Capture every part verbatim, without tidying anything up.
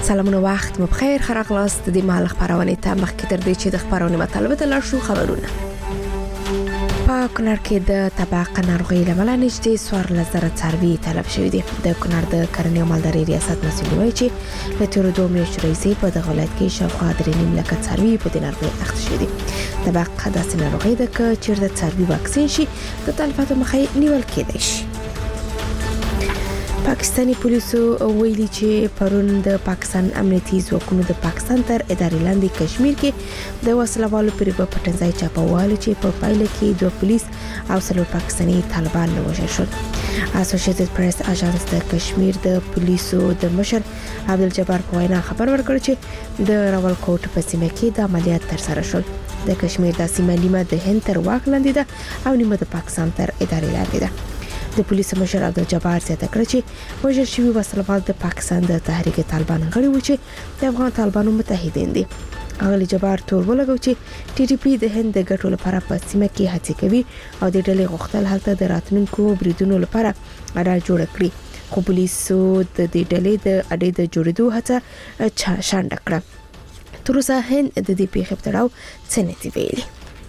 سلامونه وخت مو بخیر خراغلاست د مال خبرونه ته مخکې تر دې چې د خبرونه مطلب ته لاړ شو خبرونه په کونړ کې د طباق ناروغي لامل نږدې څوار لزر څاروي طلب شوی دی د کونړ د کرنې او مالدارۍ ریاست مسؤل وایي چې له تیرو دوه میاشتو راهیسې په دغه ولایت کې شاوخوا درې نیم لکه څاروي په دې ناروغۍ اخته شوي دي طباق داسې ناروغي ده که چیرته څاروي واکسین شي د تلفاتو مخه نیول کېدای شي پاکستانی پولیسو ویلي چې پرون د پاکستان امنیتي ځواکونو د پاکستان تر ادارې لاندې کشمیر کې د وسلوالو پر پټنځای چاپوالو چې په پایله کې دوه پولیس او څلور پاکستاني طالبان وژل شول. اسوسییټډ پریس اژانس د کشمیر د پولیسو د مشر عبدالجبار په وینا خبر ورکړ چې د راولکوټ په سیمه کې د عملیات ترسره شول. د کشمیر د سیمه نیمه د هند تر واک لاندې ده او نیمه د پاکستان تر ادارې لاندې ده. د پولیسو مشر عبدالجبار زیاته کړ چې وژل شوي وسلوال د پاکستان د تحریک طالبان غړي و چې د افغان طالبانو متحدین دي. اغلی جبار تور ولګو چې ټي ټي پی د هند د ګټو لپاره په سیمه کې هڅې کوي او د ډلې غوښتل هلته د راتلونکو بریدونو لپاره اړه جوړ کړي خو پولیسو د دې ډلې د اړې د جوړېدو هڅه شانډه کړه. تر اوسه هند د دې پیښې په تړاو څه نه دی ویلي.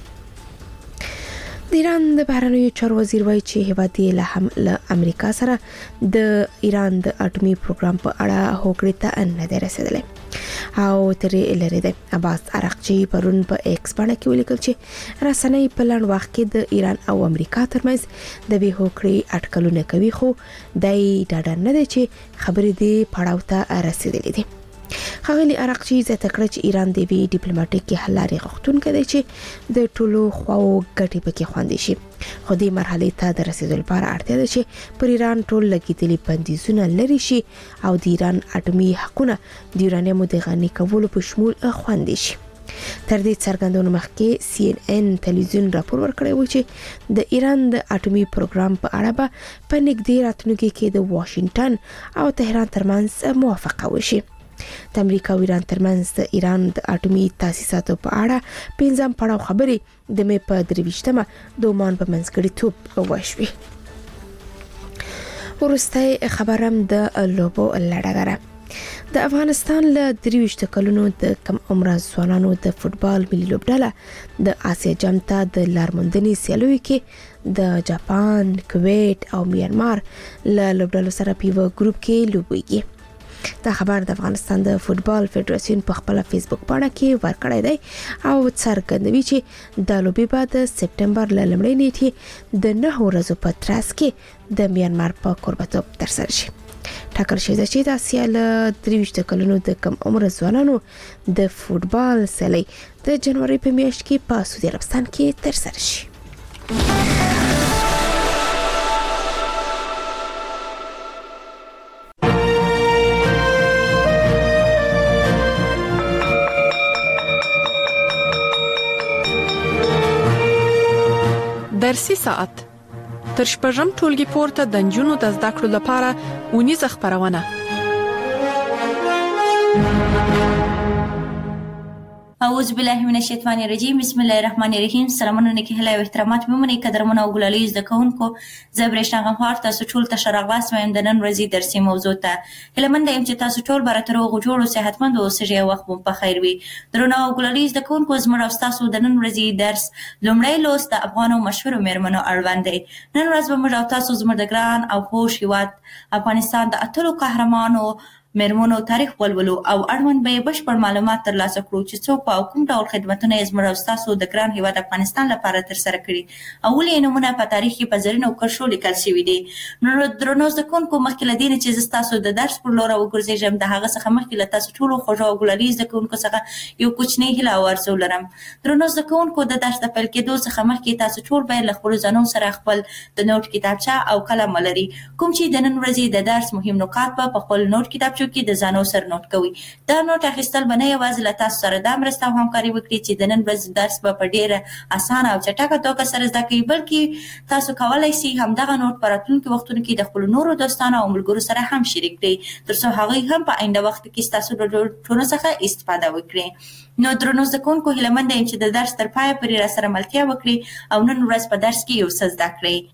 د ایران د بهرنیو چارو وزیر وایي چې هیواد یې له هم له امریکا سره د ایران د اټومي پروګرام په اړه هوکړې ته نه دی رسېدلی او ترې لري دی. عباس عراقچي پرون په ایکس باندې کې ولیکل چې رسنۍ په لنډ وخت کې د ایران او امریکا ترمنځ د دې هوکړې اټکلونه کوي خو دای ډاډه نه دی چې خبرې دې پړاو ته رسېدلې دي. خغلی عراقچي زیاته کړه چې ایران د وی ډیپلوماټیک حل لارې غوښتونکی دی چې د ټولو خواو ګټې پکې خوندي شي خو دې مرحلې ته د رسیدو لپاره اړتیا ده چې پر ایران ټول لګیدلي بندیزونه لري شي او د ایران اټومي حقونه د یورانیمو د غني کولو په شمول خوندي شي. تر دې څرګندونو مخکې سی ان ان تلویزیون راپور ورکړی و چې د ایران د اټومي پروګرام په اړه به په نږدې راتلونکي کې د واشنگټن او تهران ترمنځ موافقه وشي. د امریکا او ایران ترمنځ د ایران د اټومي تاسیساتو په اړه پنځم پړاو خبرې د مې په درویشتمه د عمان په منځګړیتوب وشوې. وروسته خبرم د لوبو لړګره د افغانستان له درویشت کلونو د کم عمره ځوانانو د فوتبال ملي لوبډله د آسیا جام ته د لارموندنې سیالیو کې د جاپان، کویت او میانمار له لوبډلو سره په یو ګروپ کې لوبېږي. دا خبر د افغانستان د فوتبال فدراسیون په خپل فیسبوک باندې کې ورکړی دی او څرګندوي چې د لوبې بعد سپټمبر ل لمړۍ نیټې د نه ورځو په ترڅ کې د میانمار په کوربتوب ترسره شي. ټاکل شوی دی چې د آسیا له درویشت کلونو د کم عمر ځوانانو د فوتبال سیالي د جنوري په میاشت کې په سعودي عربستان کې ترسره شي. درسي ساعت تر شپږم ټولګي پورته د نجونو د زده کړو لپاره ونیزه خبرونه. اعوذ بالله من الشیطان الرجیم بسم الله الرحمن الرحیم. سلامونه نیکی هلا و احترامات ممنې قدرمنه او ګلالي زده کوونکو زبرشتان غفار تاسو ټول ته شراغلاس وایم د نن ورځې درسي موضوع ته هلمند یم چې تاسو ټول براتر او جوړو صحتمند او سړي وخت په خیر وي. درنو او ګلالي زده کوونکو زموږ او تاسو د نن ورځې درس لومړی لوست د افغان او مشهور میرمنو اړوند دی. نن ورځ به موږ او تاسو زموږ د ګران او خوش هیواد افغانستان د اتلو قهرمانو میرمنو تاریخ ولولو او اړوند به بشپړ معلومات ترلاسه کړو چې څوک په کوم ډول خدمتونه یې زموږ او تاسو د ګران هیواد افغانستان لپاره ترسره کړي او ولې نمونه په تاریخ کې په زرینو کرښو لیکل شوي دي. نو درنو زده کوونکو مخکې له دې چې زه تاسو د درس پر لور وګرځېږم د هغه څخه مخکې له تاسو ټولو خوږو او ګلالي زده کوونکو څخه یو کوچنی هیله او ارزو لرم. درنو زده کوونکو د درس د پیل کېدو څخه مخکې تاسو ټول باید له خپلو ځانونو سره خپل د نوټ کتابچه او قلم ولري کوم چې د نن ورځې د درس مهم نکات په خپل نوټ کتابچو کې د ځانو سره نوٹ کوي. دا نوٹ اخیستل بنه یوازې له تاسو سره د مرسته او همکاري وکړي چې د نن ورځې درس به په ډیره اسانه او چټکه توګه سره زده کړئ بلکې تاسو کولای شئ همدغه نوٹ په راتلونکي وختونو کې د خپلو نورو دوستانو او ملګرو سره هم شریک کړئ تر څو هغوی هم په آینده وخت کې ستاسو د نوټونو څخه استفاده وکړي. نو درنو زده کوونکو هیله منده یم چې د درس تر پایه پورې راسره ملتیا وکړئ او نن ورځ په درس کې یو څه زده کړئ.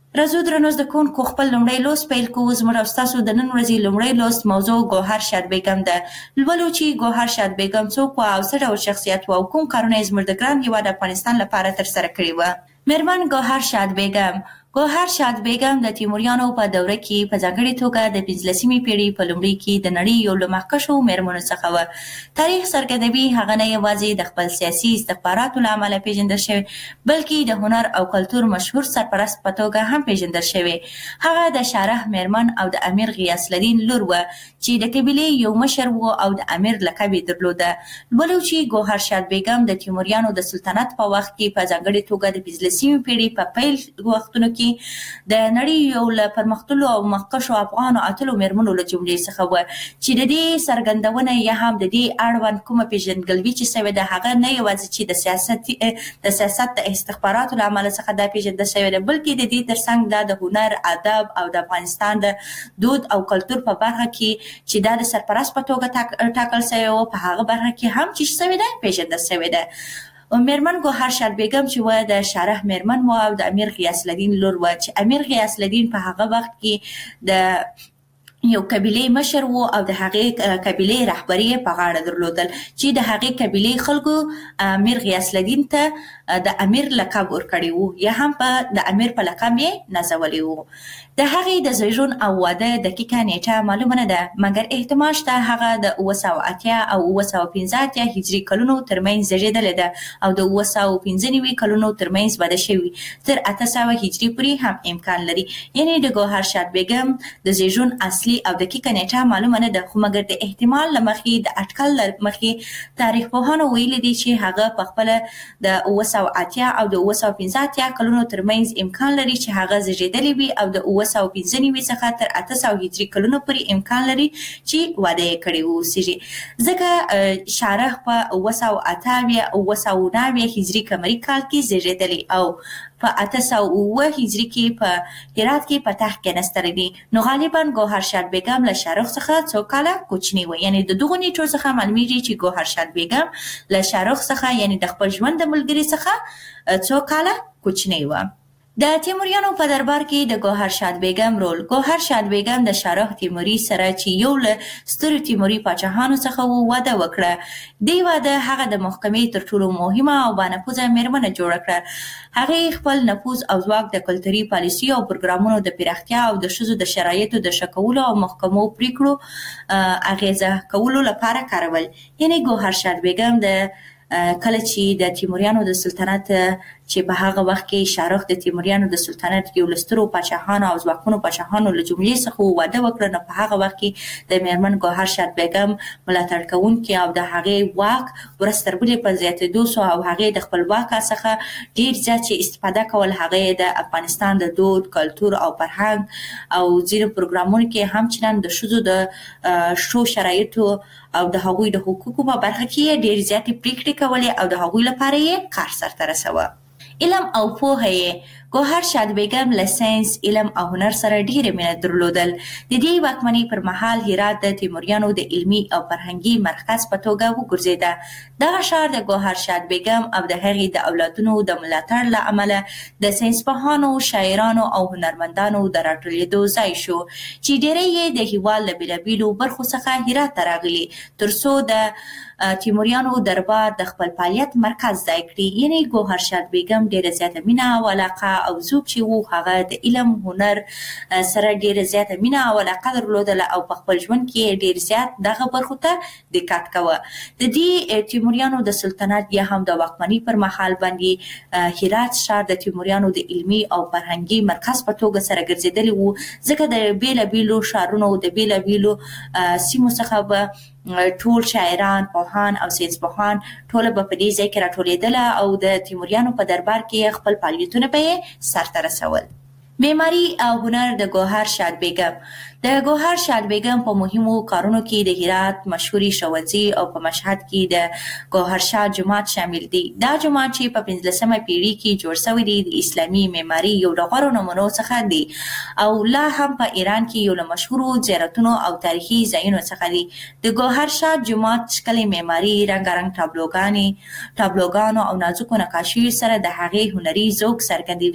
راځو درنو زده کوونکو خپل لومړی لوست پیل کوو. زموږ او ستاسو د نن ورځې لومړی لوست موضوع ګوهر شاد بیګم ده. لولو چې ګوهر شاد بیګم څوک وه او څه ډول شخصیت وه او کوم کارونه یې زموږ د ګران هېواد افغانستان لپاره ترسره کړي وه. میرمن ګوهر شاد بیګم ګوهر شاد بیګم د تیموریانو په دوره کې په ځانګړې توګه د پنځلسمې پېړۍ په لومړي کې د نړۍ یو له مخکښو میرمنو څخه وه. تاریخ څرګندوي هغه نه یوازې د خپل سیاسي استخباراتو له امله پیژندل شوې بلکې د هنر او کلتور مشهور سرپرست په توګه هم پیژندل شوې. هغه د شارح میرمن او د امیر غیاث الدین لور وه چې د قبیلې یو مشر و او د امیر لقب یې درلوده. لولو چې ګوهر شاد بیګم د تیموریانو د سلطنت په وخت کې په ځانګړې توګه د پنځلسمې پېړۍ په پیل وختونو کې د نړۍ یو له پرمختللو او مخکښو افغانو اتلو میرمنو له جملې څخه وه چې د دې څرګندونه یا هم د دې اړوند کومه پیژندګلوي چې شوې ده هغه نه یوازې چې د سیاست د سیاست د استخباراتو له امله څخه دا پیژندل شوې ده بلکې د دې ترڅنګ دا د هنر ادب او د افغانستان د دود او کلتور په برخه کې چې دا د سرپرست په توګه ټاکل شوی و په هغه برخه کې هم چې شوې ده پیژندل شوې ده. میرمن ګوهر شاد بیګم چې وه د شارح میرمن وه او د امیر غیاث الدین لور وه چې امیر غیاث الدین په هغه وخت کې د یو قبیلې مشر و او د هغې قبیلې رهبري په غاړه درلودل چې د هغې قبیلې خلکو امیر غیاث الدین ته د امیر لقب ورکړی و یا هم په د امیر په لقب یې نازولی و. د هغې د زیږون او واده دقیقه نیټه معلومه نه ده مګر احتمال شته هغه د اوه سوه اتیا او اوه سوه پنځه اتیا هجري کلونو ترمنځ زیږېدلې ده او د اوه سوه پنځه نوي کلونو ترمنځ واده شوي تر اته سوه هجري پورې هم امکان لري. یعنې د ګوهر شاد بیګم د زیږون اصلي او دقیقه نیټه معلومه نه ده خو مګر د احتمال له مخې د اټکل له مخې تاریخ پوهانو ویلي دي چې هغه په خپله د اوه سوه اتیا او د اوه سوه پنځه اتیا کلونو ترمنځ امکان لري چې هغه زیږېدلې وي او د اوه سوه پنځه نوي څخه تر اته سوه هجري کلونو پورې امکان لري چې واده یې کړی واوسیږي ځکه شارح په اوه سوه اته اویا اوه سوه نهه اویا هجري قمري کال کې زیږېدلی او په اته سوه اوه هجري کې په هرات کې په تخت کېناستلی دي. نو غالبا ګوهر شاد بیګم له شارح څخه څو کاله کوچنی وه. یعنې د دغو نیټو څخه معلومیږي چې ګوهر شاد بیګم له شارح څخه یعنې د خپل ژوند د ملګري څخه څو کاله کوچنی وه. د تیموریانو په دربار کې د ګوهر شاد بیګم رول. ګوهر شاد بیګم د شارح تیموري سره چې یو له سترو تیموري پاچاهانو څخه و واده وکړه. دې واده هغه د محکمې تر ټولو مهمه او بانفوذه میرمنه جوړه کړه. هغې خپل نفوذ او ځواک د کلتوري پالیسي او پروګرامونو د پراختیا او د ښځو د شرایطو د ښه کولو او محکمو پریکړو اغیزه کولو لپاره کارول. یعنې ګوهر شاد بیګم د کله چې د تیموریانو د سلطنت چې په هغه وخت کې شارح د تیموریانو د سلطنت یو له سترو پاچاهانو او ځواکمنو پاچاهانو له جملې څخه واده وکړه نو په هغه وخت کې د میرمن ګوهر شاد بیګم ملاتړ کوونکي او د هغې واک ورځ تر بلې په زیاتېدو سو او هغې د خپل واک څخه ډېر زیات چې استفاده کول هغې د افغانستان د دود کلتور او فرهنګ او ځینو پروګرامونو کې همچنان د ښځو د ښو شرایطو او د هغوی د حقوقو په برخه کې ډېر زیاتې پریکړې کولې او د هغوی لپاره یې کار سرته رسوه. علم او پوهه یې ګوهر شاد بیګم له ساینس علم او هنر سره ډېره مینه درلودل. د دې واکمنۍ پر مهال هرات د تیموریانو د علمي او فرهنګي مرکز په توګه وګرځېده. دغه ښار د ګوهر شاد بیګم او د هغې د اولادونو د ملاتړ له امله د ساینسپوهانو شاعرانو او هنرمندانو د راټولېدو ځای شو چې ډېری یې د هېواد له بېلابېلو برخو څخه هرات ته راغلي تر څو د تیموریانو دربار د خپل فعالیت مرکز ځای کړي. یعنې ګوهر شاد بیګم ډېره زیاته مینه او علاقه او ذوق چې و هغه د علم هنر سره ډېره زیاته مینه او علاقه درلودله او په خپل ژوند کې ډېر زیات دغه برخو ته دقت کوه. د دې تیموریانو د سلطنت یا هم د واکمنۍ پر مهال باندې هرات ښار د تیموریانو د علمي او فرهنګي مرکز په توګه سره ګرځېدلی و ځکه د بېلابېلو ښارونو د بېلابېلو سیمو څخه به ټول شاعران پوهان او ساینسپوهان ټوله به په دې ځای کې راټولېدله او د تیموریانو په دربار کې خپل فعالیتونه به یې سرته رسول. معماري او هنر د ګوهر شاد بیګم. د ګوهر شاد بیګم په مهمو کارونو کې د هرات مشهوري ښوونځي او په مشهد کې د ګوهر شاه جومات شامل دي. دا جومات چې په پنځلسمه پیړۍ کې جوړ شوی دی د اسلامي معماري یو له غوره نمونو څخه دی او لا هم په ایران کې یو له مشهورو زیارتونو او تاریخي ځایونو څخه دی. د ګوهر شاه جومات ښکلې معماري رنګارنګ ټابلوګانې ټابلوګانو او نازکو نقاشیو سره د هغې هنري ذوق څرګندوي.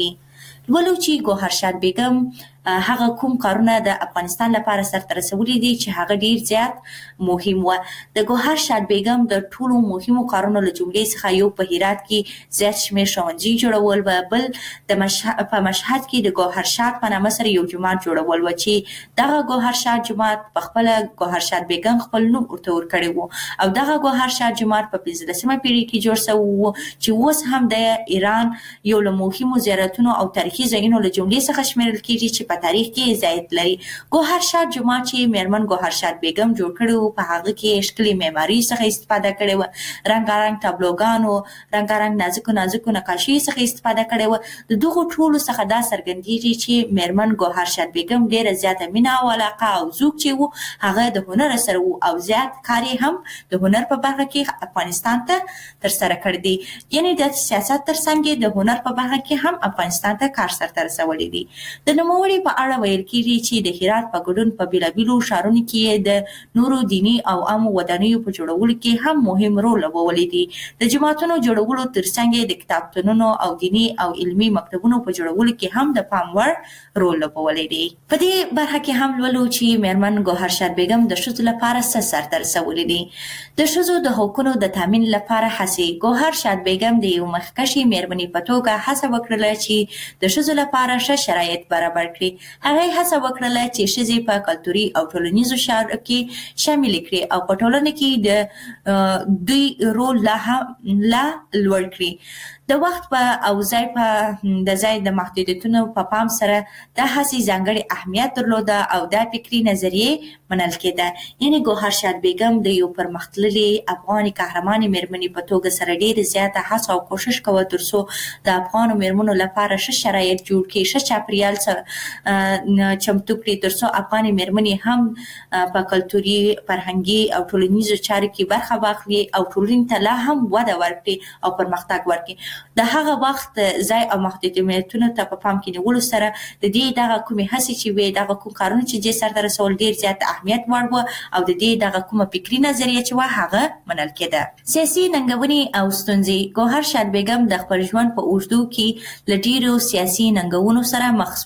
ولو چې ګوهرشاد بیګم هغه کوم کارونه د افغانستان لپاره سرته رسولي دي چې هغه ډیر زیات مهم و. د ګوهرشاد بیګم د ټولو مهمو کارونو له جملې څخه یو په هرات کې زیات شمېر ښوونځي جوړول و، بل د مشهد په مشهد کې د ګوهرشاد په نامه سره یو جومات جوړول و چې دغه ګوهرشاد جومات په خپل ګوهرشاد بیګم خپل نوم ورته ورکړی و او دغه ګوهرشاد جومات په پنځلسمه پیړۍ کې جوړ شوی و چې اوس هم د ایران یو له مهمو زیارتونو او تاریخي ځایونو له جملې څخه شمیرل کېږي چې په تاریخ کې ځای لري. ګوهرشاد جومات چې میرمن ګوهرشاد بیګم جوړ کړی و په هغه کې ښکلې معماري څخه استفاده کړې وه، رنګارنګ تابلوګانو، رنګارنګ نازکو نازکو نقاشي څخه استفاده کړې وه. د دغو ټولو څخه دا څرګندېږي چې میرمن ګوهرشاد بیګم ډېره زیاته مینه او علاقه او ذوق چې و هغه د هنر سره و او زیات کار یې هم د هنر په برخه کې افغانستان ته ترسره کړی دی. یعنې د سیاست ترڅنګ د هنر په برخه کې هم افغانستان ته کار سرته رسولی دی. د نوموړي په اړه ویل کېږي چې د هرات په ګډون په بېلابېلو ښارونو کې د نورو دیني او عامو ودانیو په جوړولو کې هم مهم رول لوبولی دی. د جوماتونو جوړولو ترڅنګ د کتابتونونو او دیني او علمي مکتبونو په جوړولو کې هم د پام وړ رول لوبولی دی. په دې برخه کې هم لولو چې میرمن ګوهرشاد بیګم د ښځو لپاره څه سرته رسولي دي. د ښځو د حقونو د تامین لپاره هڅې. ګوهرشاد بیګم د یو مخکښې میرمنې په توګه هڅه وکړله چې د ښځو لپاره ښه شرایط برابر کړي. هغه هڅه وکړله چې ښځې په کلتوري او ټولنیزو چارو کې شامل کړي او په ټولنه کې د دوی رول لا لا لوړ کړي. د وخت په او ځای په د ځای د محدودیتونو په پام سره دا هڅې ځانګړی اهمیت درلوده او دا فکري نظریې منل کېده. یعنې ګوهرشاد بیګم د یو پرمختللې افغاني قهرمانې میرمنې په توګه سره ډېرې زیاته هڅه او کوشش کوه تر څو د افغانو میرمنو لپاره ښه شرایط جوړ کړي، ښه چاپریال چمتو کړي تر څو افغاني میرمنې هم په کلتوري، فرهنګي او ټولنیزو چارو کې برخه واخلي او ټولنې ته لا هم وده ورکړي او پرمختګ ورکړي. د هغه وخت ځای او محدودیتونو ته په پام کې نیولو سره د دې دغه کومې هڅې چې وې، دغه کوم کارونه چې دې سرته رسول ډېر زیات اهمیت وړ وه او د دې دغه کومه فکري نظریه چې وه هغه منل کېده. سیاسي ننګونې او ستونزې. ګوهرشاد بیګم د خپل ژوند په اوږدو کې له ډېرو سیاسي ننګونو سره مخ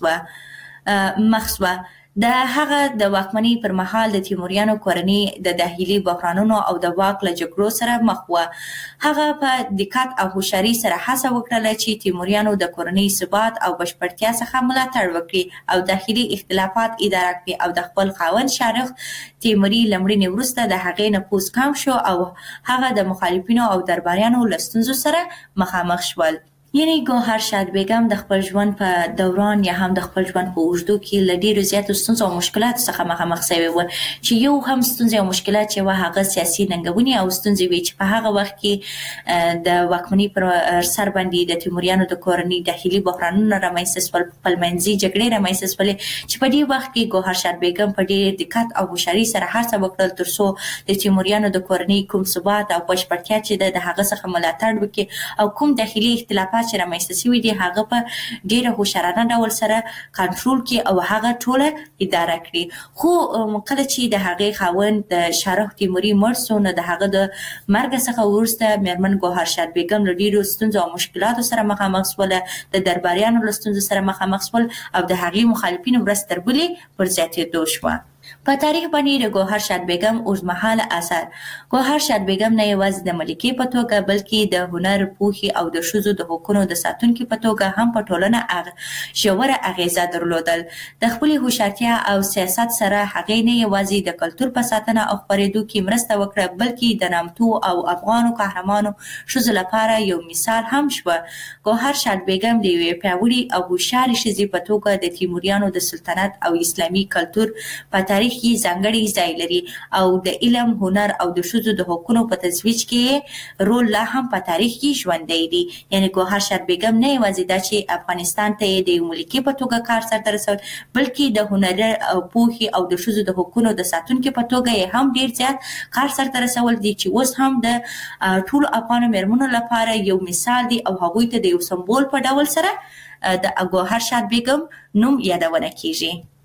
شوه مخ شوه د هغه د واکمنۍ پر مهال د تیموریانو کورنۍ د داخلي بحرانونو او د واک له جګړو سره مخ وه. هغه په دقت او هوښیارۍ سره هڅه وکړله چې تیموریانو د کورنۍ ثبات او بشپړتیا څخه ملاتړ وکړي او داخلي اختلافات اداره کړي او د خپل خاوند شارخ تیموري له مړینې وروسته د هغې نفوذ کم شو او هغه د مخالفینو او درباریانو له ستونزو سره مخامخ شول. یعنې ګوهرشاد بیګم د خپل ژوند په دوران یا هم د خپل ژوند په اوږدو کې له ډېرو زیاتو ستونزو او مشکلاتو څخه مخامخ شوې وه چې یو هم ستونزې او مشکلات چې وه هغه سیاسي ننګونې او ستونزې وې چې په هغه وخت کې د واکمنۍ پر سر باندې د تیموریانو د کورنۍ داخلي بحرانونه رامنځته شول، خپلمنځي جګړې رامنځته شولې چې په دې وخت کې ګوهرشاد بیګم په ډېر دقت او هوښیارۍ سره هڅه وکړل تر څو د تیموریانو د کورنۍ کوم ثبات او بشپړتیا چې ده د هغه څخه ملاتړ وکړي او کوم داخلي اختلافات چې رامنځته شوي دي هغه په ډېره هوښیارانه ډول سره کنټرول کړي او هغه ټوله اداره کړي. خو کله چې د هغې خاوند د شارخ تیموري مړ شو نو د هغه د مرګ څخه وروسته میرمن ګوهرشاد بیګم له ډېرو ستونزو او مشکلاتو سره مخامخ شوله، د درباریانو له ستونزو سره مخامخ شول او د هغې مخالفینو ورځ تر بلې پر زیاتېدو شوه. په تاریخ باندې د ګوهرشاد بیګم اوږدمهاله اثر. ګوهرشاد بیګم نه یوازې د ملکې په توګه بلکې د هنر، پوهې او د ښځو د حقونو د ساتونکي په توګه هم په ټولنه ژوره اغیزه درلودل. د خپلې هوښیارتیا او سیاست سره هغې نه یوازې د کلتور په ساتنه او خپرېدو کې مرسته وکړه بلکې د نامتو او افغانو قهرمانو ښځو لپاره یو مثال هم شوه. ګوهرشاد بیګم د یوې پیاوړې او هوښیارې ښځې په توګه د تیموریانو د سلطنت او اسلامي کلتور په تاریخ کې ځانګړی ځای لري او د علم، هنر او د ښځو د حقونو په ترویج کې رول لا هم په تاریخ کې ژوندی دی. یعنې ګوهرشاد بیګم نه یوازې دا چې افغانستان ته یې د یو ملکې په توګه کار سرته رسول بلکې د هنر او پوهې او د ښځو د حقونو د ساتونکي په توګه یې هم ډېر زیات کار سرته رسول دي چې اوس هم د ټولو افغانو میرمنو لپاره یو مثال دی او هغوی ته د یو سمبول په ډول سره د ګوهرشاد بیګم نوم یادونه کیږي.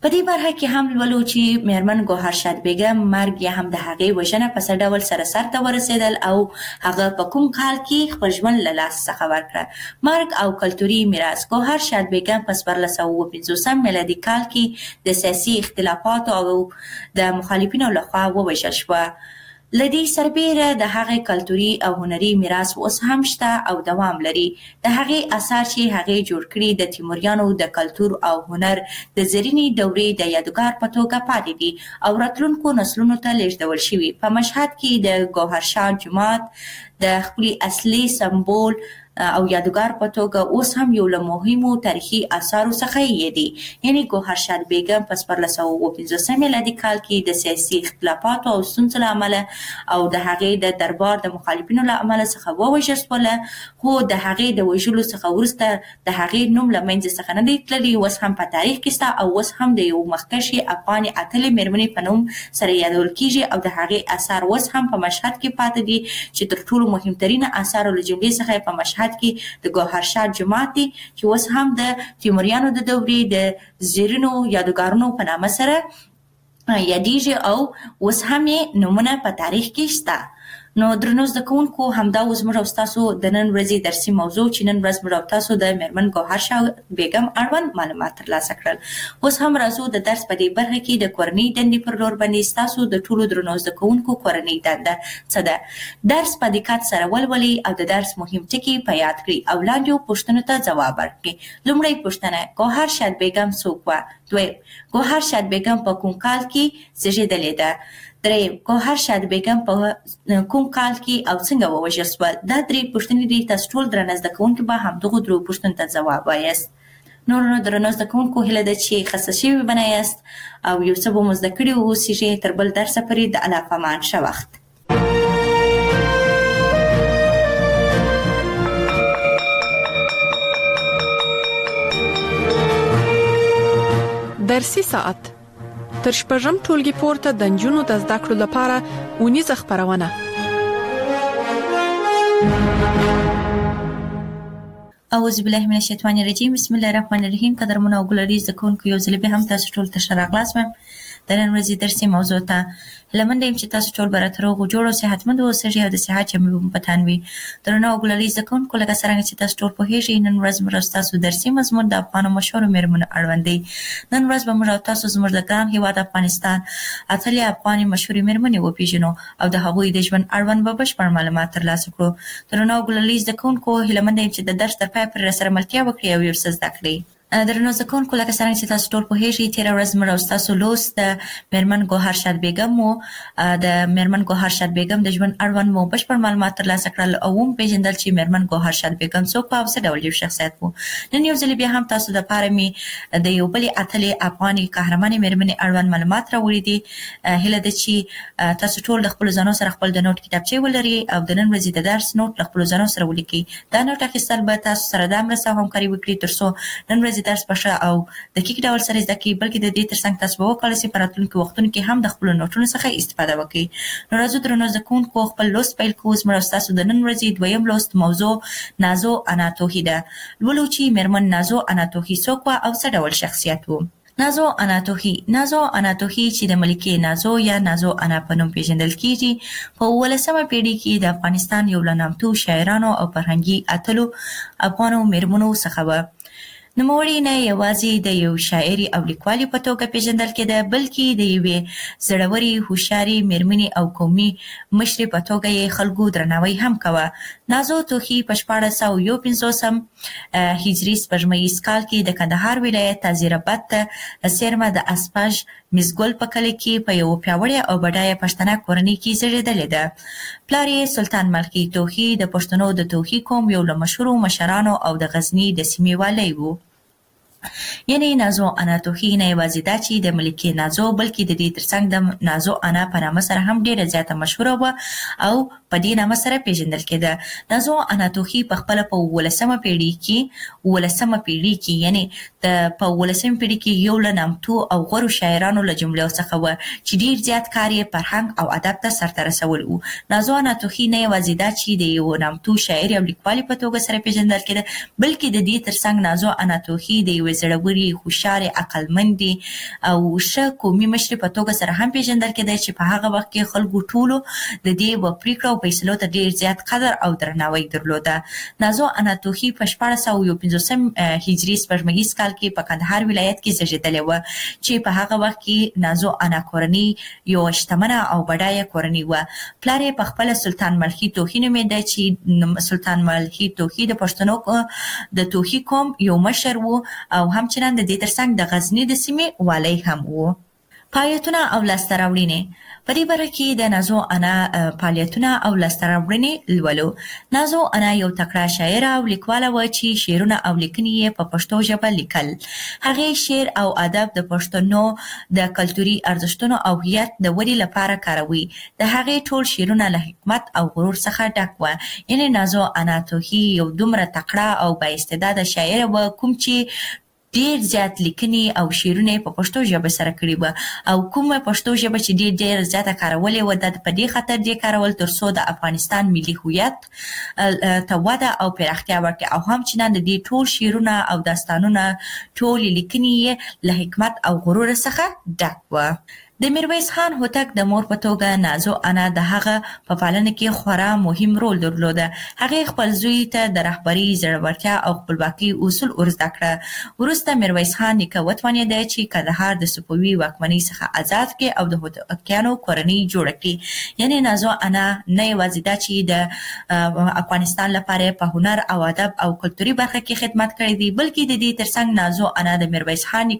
په دې برخه کې هم لولو چې میرمن ګوهر شاد بیګم مرګ یا هم د هغې وژنه په څه ډول سره سرته ورسېدل او هغه په کوم کال کې خپل ژوند له لاسه څخه ورکړه. مرګ او کلتوري میراث. ګوهر شاد بیګم په څوارلس سوه اووه پنځوسم میلادي کال کې د سیاسي اختلافاتو او د مخالفینو لخوا ووژل شوه. له دې سربیره د هغې کلتوري او هنري میراث اوس هم شته او دوام لري. د هغې اثار چې هغې جوړ کړي د تیموریانو د کلتور او هنر د زرینې دورې د یادګار په توګه پاتې دي او راتلونکو نسلونو ته لیږدول شوي. په مشهد کې د ګوهرشاد جومات د خپلې اصلي سمبول او یادګار په توګه اوس هم یو له مهمو تاریخي اثارو څخه یې دي. یعنی ګوهر شاد بیګم په څوارلس سوه اووه پنځوسم میلادي کال کې د سیاسي اختلافاتو او ستونزو له امله او د هغې د دربار د مخالفینو له امله څخه ووژل شوله، خو د هغې د وژلو څخه وروسته د هغې نوم له منځه څخه نه دی تللی. اوس هم په تاریخ کې شته او اوس هم د یو مخکښې افغانې اتلې میرمنې په نوم سره یادول کیږي او د هغې اثار اوس هم په مشهد کې پاتې دي چې تر ټولو مهمترینه اثارو له جملې څخه په مشهد کې د ګوهرشاد جومات دی چې اوس هم د تیموریانو د دورې د زیرینو یادګارونو په نامه سره یادیږي او اوس هم یې نومونه په تاریخ کې شته. نو درنو زده کوونکو، همدا اوس موږ او ستاسو د نن ورځې درسي موضوع چې نن ورځ موږ او تاسو د میرمن ګوهر شاد بیګم اړوند معلومات ترلاسه کړل. اوس هم راځو د درس په دې برخه کې د کورنۍ دندې پر لور باندې ستاسو د ټولو درنو زده کوونکو کورنۍ دنده څه ده. درس په دقت سره ولولئ او د درس مهم ټکي په یاد کړئ او لاندې پوښتنو ته ځواب ورکړئ. لومړی پوښتنه: ګوهر شاد بیګم څوک وه؟ دویم: ګوهر شاد بیګم په کوم کال کې زیږېدلې ده؟ دریم: ګوهر شاد بیګم په کوم کال کې او څنګه ووژل شوه؟ دا درې پوښتنې دي. تاسو ټول درنه زده کوونکي به همدغو درو پوښتنو ته ځواب وایاست. نورو درنو زده کوونکو، هیله ده چې خسته شوي به نه یاست او یو څه به مو زده کړي واوسیږي. تر بل درسه پورې د الله په امان. ښه وخت. درسي ساعت تر شپږم ټولګي پورته د نجونو د زده کړو لپاره اونیزه خپرونه. اعوذ بالله من الشیطان الرجیم. بسم الله الرحمن الرحیم. قدرمنو او ګلالي زده کوونکو، یو ځل بیا هم تاسو ټول ته ښه راغلاست. د نن ورځې درسي موضوع ته لمنډه یم چې تاسو ټول به راته روغ او جوړ او صحتمند اوسئ او د صحت جامې به مو په تن وي. درنو او ګلالي زده کوونکو، لکه څرنګه چې تاسو ټول پوهېږئ، نن ورځ موږ ستاسو درسي مضمون د افغانو مشهورو میرمنو اړوند دی. نن ورځ به موږ او تاسو زموږ د ګران هېواد افغانستان اتلې افغانې مشهورې میرمنې وپېژنو او د هغوی د ژوند اړوند به بشپړ معلومات ترلاسه کړو. درنو او ګلالي زده کوونکو، هیله منده یم چې د درس تر پایه پورې راسره ملتیا وکړئ او یو څه زده کړئ. درنو زده کوونکو، لکه څرنګه چې تاسو ټول پوهېږئ، تېره ورځ موږ او ستاسو لوست د میرمن ګوهر شاد بیګم و. د میرمن ګوهر شاد بیګم د ژوند اړوند مو بشپړ معلومات ترلاسه کړل او وپېژندل چې میرمن ګوهر شاد بیګم څوک وه او څه ډول یو شخصیت و. نن یو ځل بیا هم تاسو دپاره مې د یو بلې اتلې افغانې قهرمانې میرمنې اړوند معلومات راوړي دي. هیله ده چې تاسو ټول د خپلو ځانو سره خپل د نوټ کتابچې ولرئ او د نن ورځې د درس نوټ له خپلو ځانو سره ولیکئ. دا نوټ اخیستل به تاسو سره دا مرسته او همکاري وکړي تر څو نن ورځې درس په ښه او دقیق ډول سره زده کړئ، بلکې د دې ترڅنګ تاسو به وکولی شئ په راتلونکو وختونو کې هم د خپلو نوټونو څخه استفاده وکړئ. نو راځو درنو زده کوونکو، خپل لوست پیل کوو. زموږ او ستاسو د نن ورځې دویم لوست موضوع نازو اناتوهي ده. لولو چې میرمن نازو اناتوهي څوک وه او څه ډول شخصیت و. نازو اناتوهي نازو اناتوهي چې د ملکې نازو یا نازو انا په نوم پیژندل کیږي، په اوولسمه پیړۍ کې د افغانستان یو له نامتو شاعرانو او فرهنګي اتلو افغانو میرمنو څخه وه. نوموړې نه یوازې د یو شاعرې او لیکوالې په توګه پیژندل کېده، بلکې د یوې زړورې، هوښیارې میرمنې او قومي مشرې په توګه یې خلکو درناوی هم کوه. نازو توخي په شپاړس سوه یو پنځوسم هجري سپوږمیز کال کې د کندهار ولایت تازیراباد ته څیرمه د اسپاژ مزګل په کلي کې په یوه پیاوړې او بډایه پښتنه کورنۍ کې زیږېدلې ده. پلار یې سلطان ملخي توخي د پښتنو د توخي قوم یو له مشهورو مشرانو او د غزني د سیمې والی و. یعنی نازو انا توخي نه یوازې دا چې د ملکې نازو، بلکې د دې ترڅنګ د نازو انا په نامه سره هم ډېره زیاته مشهوره وه او په دې نامه سره پیژندل کېده. نازو انا توخي په خپله په اوولسمه پیړۍ کې اوولسمه پیړۍ کې یعنې د په اوولسمه پیړۍ کې یو له نامتو او غوره شاعرانو له جملو څخه وه چې ډېر زیات کار یې فرهنګ او ادب ته سرته رسولی و. نازو انا توخي نه یوازې دا چې د یو نامتو شاعرې او لیکوالې په توګه سره پیژندل کېده، بلکې د دې ترڅنګ نازو انا توخي د یوې یو زړوري هوښیارې عقلمندې او ښه قومي مشرې په توګه سره هم پیژندل کېدی چې په هغه وخت کې خلکو ټولو د دې و پریکړو او فیصلو ته ډېر زیات قدر او درناوی درلوده. نازو انا توخي په شپاړس سوه یو پنځوسم هجري سپوږمیز کال کې په کندهار ولایت کې زیږېدلې وه چې په هغه وخت کې نازو انا کورنۍ یو شتمنه او بډایه کورنۍ وه. پلار یې په خپله سلطان ملخي توخي نومېده چې سلطان ملخي توخي د پښتنو د توخي قوم یو مشر و او همچنان د دې ترڅنګ د غزني د سیمې والی هم و. فعالیتونه او لاسته راوړنې. په دې برخه کې د نازو انا فعالیتونه او لاسته راوړنې لولو. نازو انا یو تکړه شاعره او لیکواله وه چې شعرونه او لیکنې یې په پښتو ژبه لیکل. هغې شعر او ادب د پښتنو د کلتوري ارزښتونو او هویت د ودې لپاره کاروي. د هغې ټول شعرونه له حکمت او غرور څخه ډک وه. یعنې نازو انا توخي یو دومره تکړه او بااستعداده شاعره وه کوم چې ډیر زیات لیکنې او شعرونه په پښتو ژبه سره کړي وه او کومه پښتو ژبه چې ډیر ډیر زیاته کارولې وه د په دې خاطر دې کارول تر څو د افغانستان ملي هویت ته وده او پراختیا ورکړي او همچنان د دې ټول شعرونه او داستانونه ټولې لیکنې یې له حکمت او غرور څخه ډک وه. د میرویس خان هوتک د مور په توګه نازو انا د هغه په پالنه کې خورا مهم رول درلوده. هغې خپل زوی ته د رهبرۍ زړورتیا او خپلواکۍ اصول ور زده کړه. وروسته میرویس خان نیکه وتوانېده چې کندهار د صفوي واکمنۍ څخه آزاد کړي او د هوتکیانو کورنۍ جوړه کړي. یعنې نازو انا نه یوازې دا چې د افغانستان لپاره په هنر او ادب او کلتوري برخه کې خدمت کړی دی بلکې د دې ترڅنګ نازو انا د میرویس خان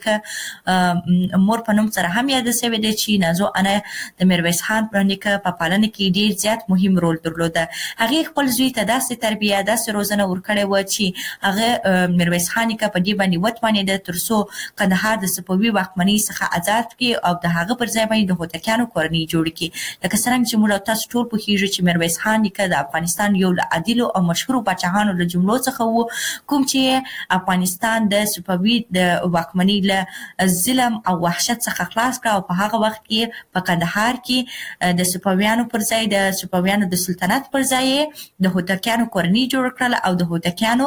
نیکه مور په نوم سره هم یاده شوې ده چې نازو انا د میرویس خان نیکه په پالنه کې ډیر زیات مهم رول درلوده. هغې خپل زوی ته داسې تربیه داسې روزنه ورکړې وه چې هغه میرویس خان نیکه په دې باندې وتوانېده تر څو کندهار د صفوي واکمنۍ څخه آزاد کړي او د هغه پر ځای باندې د هوتکیانو کورنۍ جوړه کړي. لکه څرنګه چې موږ تاسو ټول پوهیږو چې میرویس خان نیکه د افغانستان یو له عادلو او مشهورو پاچاهانو له جملو څخه و کوم چې افغانستان د صفوي د واکمنۍ له ظلم او وحشت څخه خلاص کړ او په هغه وخت کې په کندهار کې د صفویانو پر ځای د صفویانو د سلطنت پر ځای د هوتکیانو کورنۍ جوړ کړل او د هوتکیانو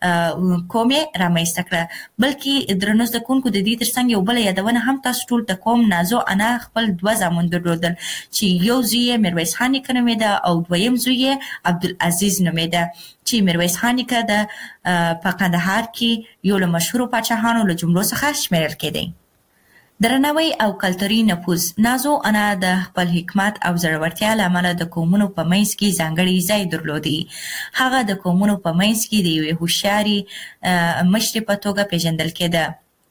قوم یې رامنځته کړه. بلکې درنو زده کوونکو د دې ترڅنګ یو بله یادونه هم تاسو ټول ته کوم. نازو انا خپل دوه زامن درلودل چې یو زوی یې میرویس خان نیکه نومېده او دویم زوی یې عبدالعزیز نومېده چې میرویس خان نیکه د په کندهار کې یو له مشهورو پاچاهانو له جملو څخه شمیرل کېدی. درناوی او کلتوري نفوذ. نازو انا د خپل حکمت او زړورتیا له امله د قومونو په منځ کې ځانګړی ځای درلودی. هغه د قومونو په منځ کې د یوې هوښیارې مشرې په توګه پیژندل کېده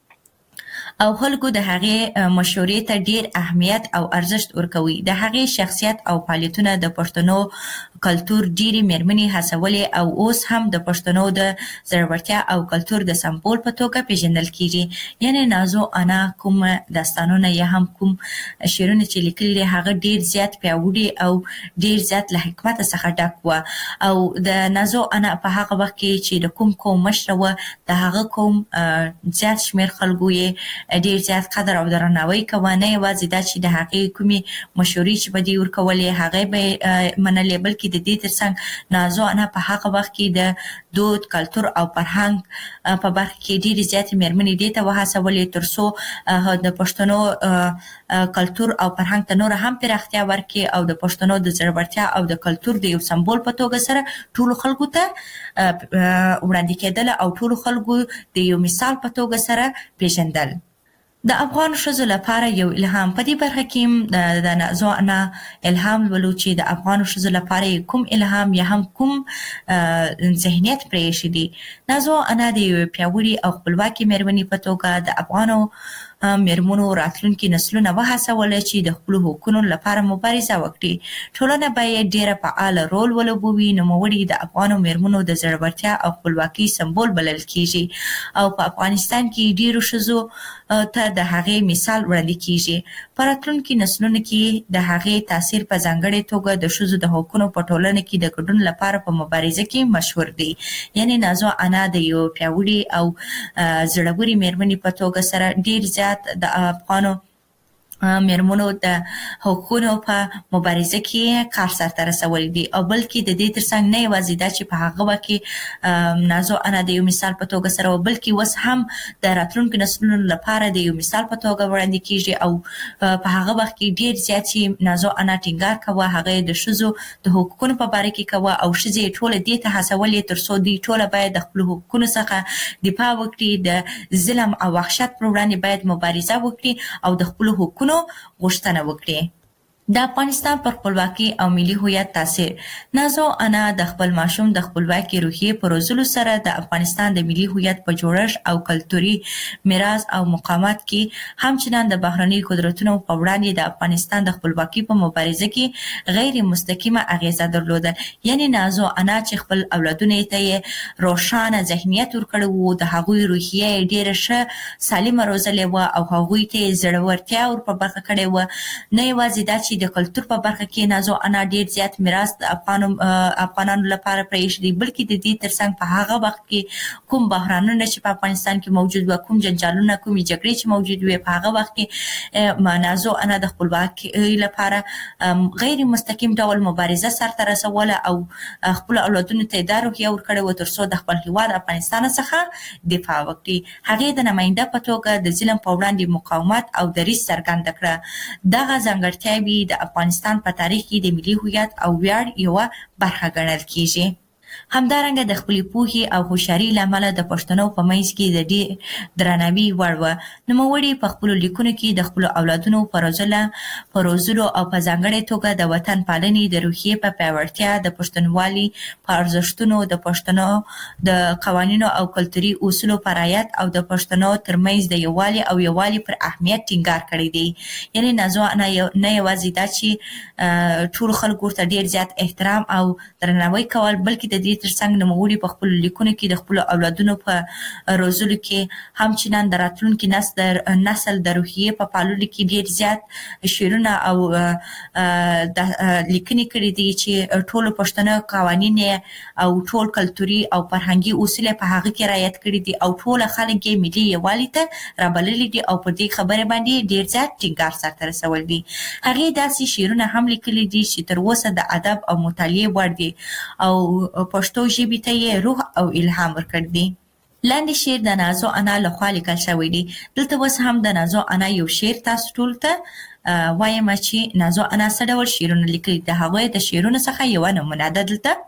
او خلکو د هغې مشورې ته ډیر اهمیت او ارزښت ورکوي. د هغې شخصیت او فعالیتونه د پښتنو کلتور ډیرې میرمنې هڅولې او اوس هم د پښتنو د زړورتیا او کلتور د سمبول په توګه پیژندل کیږي. یعنې نازو انا کوم داستانونه یا هم کوم شعرونه چې لیکلي هغه ډیر زیات پیاوړي او ډیر زیات له حکمت څخه ډک وه او د نازو انا په هغه وخت کې چې د کوم قوم مشره وه د هغه قوم زیات شمېر خلکو یې ډیر زیات قدر او درناوی کوه. نه یوازې دا چې د هغې کومې مشورې چې به دې ورکولې هغې به یې منلې بلکې د دې ترڅنګ نازو انا په هغه وخت کې د دود کلتور او فرهنګ په برخه کې ډیرې زیاتې میرمنې دې ته وهڅولې تر څو د پښتنو کلتور او فرهنګ ته نوره هم پراختیا ورکړي او د پښتنو د زړورتیا او د کلتور د یو سمبول په توګه سره ټولو خلکو ته وړاندې کېدل او ټولو خلکو د یو مثال په توګه سره پیژندل. د افغان ښځو لپاره یو الهام. په دې برخه کې د نازو انا الهام لولو چې د افغان ښځو لپاره کوم الهام یا هم کوم ذهنیت پرې ایښی دی. نازو انا د یوې پیاوړې او خپلواکې میرمنې په توګه د افغانو میرمنو راتلونکي نسلونه وهڅول چې د خپلو حقونو لپاره مبارزه وکړي. ټولنه باید ډیره فعال رول ولوبوي. نوموړي د افغانو میرمنو د زړورتیا او خپلواکۍ سمبول بلل کیږي او په افغانستان کې ډیرو ښځو ته د هغې مثال وړاندې کیږي. په راتلونکي نسلونو کې د هغې تاثیر په ځانګړې توګه د ښځو د حقونو په ټولنه کې د ګډون لپاره په مبارزه کې مشهور دی. یعنې نازو انا د یو پیاوړي او زړورې میرمنې په توګه سره ډیر زیات د افغانو مېرمنو د حقوقو په مبارزه کې کار سرته رسولی دي او بلکې د دې ترڅنګ نه یوازې دا چې په هغه وخت کې نازو انا د یو مثال په توګه سره بلکې اوس هم د راتلونکو نسلونو لپاره د یو مثال په توګه وړاندې کیږي او په هغه وخت کې ډیر زیات چې نازو انا ټینګار کوي هغه د ښځو د حقوقو په اړه کې کوي او ښځې ټول دې ته هڅولې تر څو دې ټول باید د خپل حقوقو څخه دفاع وکړي د ظلم او وحشت پر وړاندې باید مبارزه وکړي او د خپل حقوقو غوښتنه وکړي. د افغانستان پر خپلواکي او ملي هویت تاثیر نازو انا د خپل ماشوم د خپلواکي روحیې پر روزلو سره د افغانستان د ملي هویت په جوړښت او کلتوري میراث او مقاومت کې همچنان د بهرني قدرتونو په وړاندې د افغانستان د خپلواکي په مبارزه کې غیر مستقیمه اغیزه درلودل. یعنی نازو انا چې خپل اولادونه ته روښانه ذهنیت ورکړی وو د هغوی روحیې ډیره ښه سالمه روزلې و او هغوی ته زړورتیا ور په برخه کړې و. نه یوازې دا چې د کلتور په برخه کې نازو انا ډیر زیات میراث د افغانو افغانانو لپاره پرېښی دی بلکې د دې ترڅنګ په هغه وخت کې کوم بحرانونه چې په افغانستان کې موجود و کوم جنجالونه کومې جګړې چې موجود وي په هغه وخت کې نازو انا د خپلواکۍ لپاره غیر مستقیم ډول مبارزه سرته رسوله او خپل اولادونو ته دا روحیه ورکړې و تر څو د خپل هیواد افغانستان څخه دفاع وکړي. هغې د نماینده په توګه د ظلم په وړاندې مقاومت او دریځ څرګند کړه. دغه ځانګړتیاوې د افغانستان په تاریخ کې د ملي هویت او ویاړ یوه برخه ګڼل کیږي. همدارنګه د خپلې پوهې او هوښیارۍ له امله د پښتنو په منځ کې د ډېر درناوي وړ وه. نوموړي په خپلو لیکنو کې د خپلو اولادونو په روزله په روزلو او په ځانګړې توګه د وطن پالنې د روحیې په پیاوړتیا د پښتونولي په ارزښتونو د پښتنو د قوانینو او کلتوري اصولو په رعایت او د پښتنو ترمنځ د یووالي او یووالي پر اهمیت ټینګار کړی دی. یعنی نازو انا نه یوازې دا چې ټول خلکو ته ډېر زیات احترام او درناوی کول بلکې د دې ترڅنګ نوموړي په خپلو لیکنو کې د خپلو اولادونو په روزلو کې همچنان د راتلونکي نسل د روحیې په پاللو کې ډېر زیات شعرونه او لیکنې کړي دي چې ټولو پښتنو قوانین او ټول کلتوري او فرهنګي اصول په هغه کې رعایت کړي دي او ټول خلک یې ملي یووالي ته رابللي دي او په دې خبره باندې ډېر زیات ټینګار سرته رسول دي. هغې داسې شعرونه هم لیکلي دي چې تر اوسه د ادب او مطالعې وړ دي او پښتو ژبې ته یې روح او الهام ورکړ دی. لاندې شعر د نازو انا لخوا لیکل شوی دی. دلته اوس هم د نازو انا یو شعر تاسو ټول ته وایم چې نازو انا څه ډول شعرونه لیکلي. د هغوی د شعرونو څخه یوه نمونه ده دلته.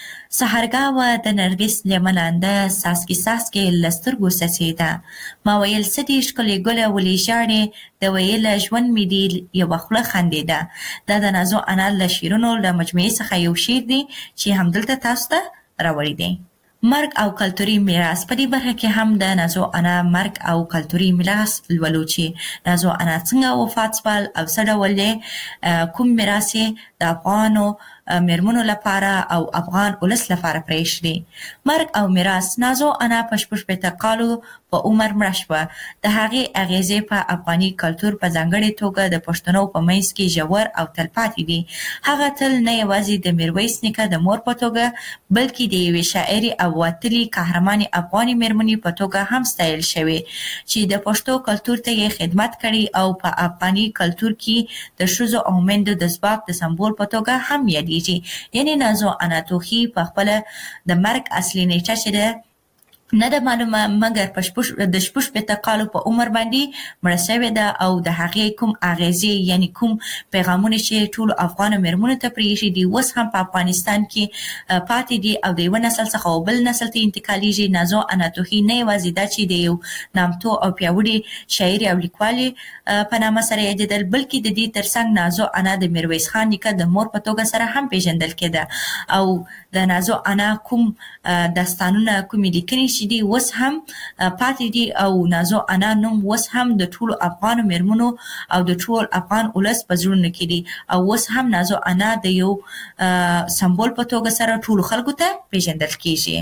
سحرګاوه د نرګس لیملانده ساسکي ساسکي له سترګو څڅېده ما ویل څه دې ښکلې ګله ولې ژاړې د ویله ژوند مې دې یوه خوله خندېده. دا د نازو انا له شعرونو له مجموعې څخه یو شعر دی چې همدلته تاسو ته راوړی دی. مرګ او کلتوري میراث. په دې برخه کې هم د نازو انا مرګ او کلتوري میراث لولو چې نازو انا څنګه وفات شول او څه ډول کوم میراث د افغانو مېرمنو لپاره او افغان ولس لپاره پرېښی. مرګ او میراث. نازو انا په شپږ شپېته کالو په عمر مړه شوه. د هغې اغیزې په افغاني کلتور په ځانګړې توګه د پښتنو په منځ کې ژور او تلپاتې دي. هغه تل نه یوازې د میرویس نیکه د مور په توګه بلکې د یوې شاعرې او وتلې قهرمانې افغاني مېرمنې په توګه هم ستایل شوې چې د پښتو کلتور ته یې خدمت کړی او په افغاني کلتور کې د ښځو او میندو د ځواک د سمبول په توګه هم یادېږي. یعنی نازو انا توخي په خپله د مرګ اصلي نیټه چې ده نه ده معلومه مګر په د شپږ شپېته کالو په عمر باندې مړه شوې ده او د هغې کوم اغیزې یعنې کوم پیغامونه چې ټولو افغانو مېرمنو ته پرېښي دي اوس هم په افغانستان کې پاتې دي او د یوه نسل څخه او بل نسل ته انتقالیږي. نازو انا توخي نه یوازې دا چې د یو نامتو او پیاوړي شاعرې او لیکوالې په نامه سره یادېدل بلکې د دې ترڅنګ نازو انا د میرویس خان نیکه د مور په توګه سره هم پیژندل کېده او د نازو انا کوم داستانونه کومې لیکنې چې دي اوس هم پاتې دي او نازو انا نوم اوس هم د ټولو افغانو مېرمنو او د ټول افغان ولس په زړونو کې دي او اوس هم نازو انا د یو سمبول په توګه سره ټولو خلکو ته پیژندل کېږي.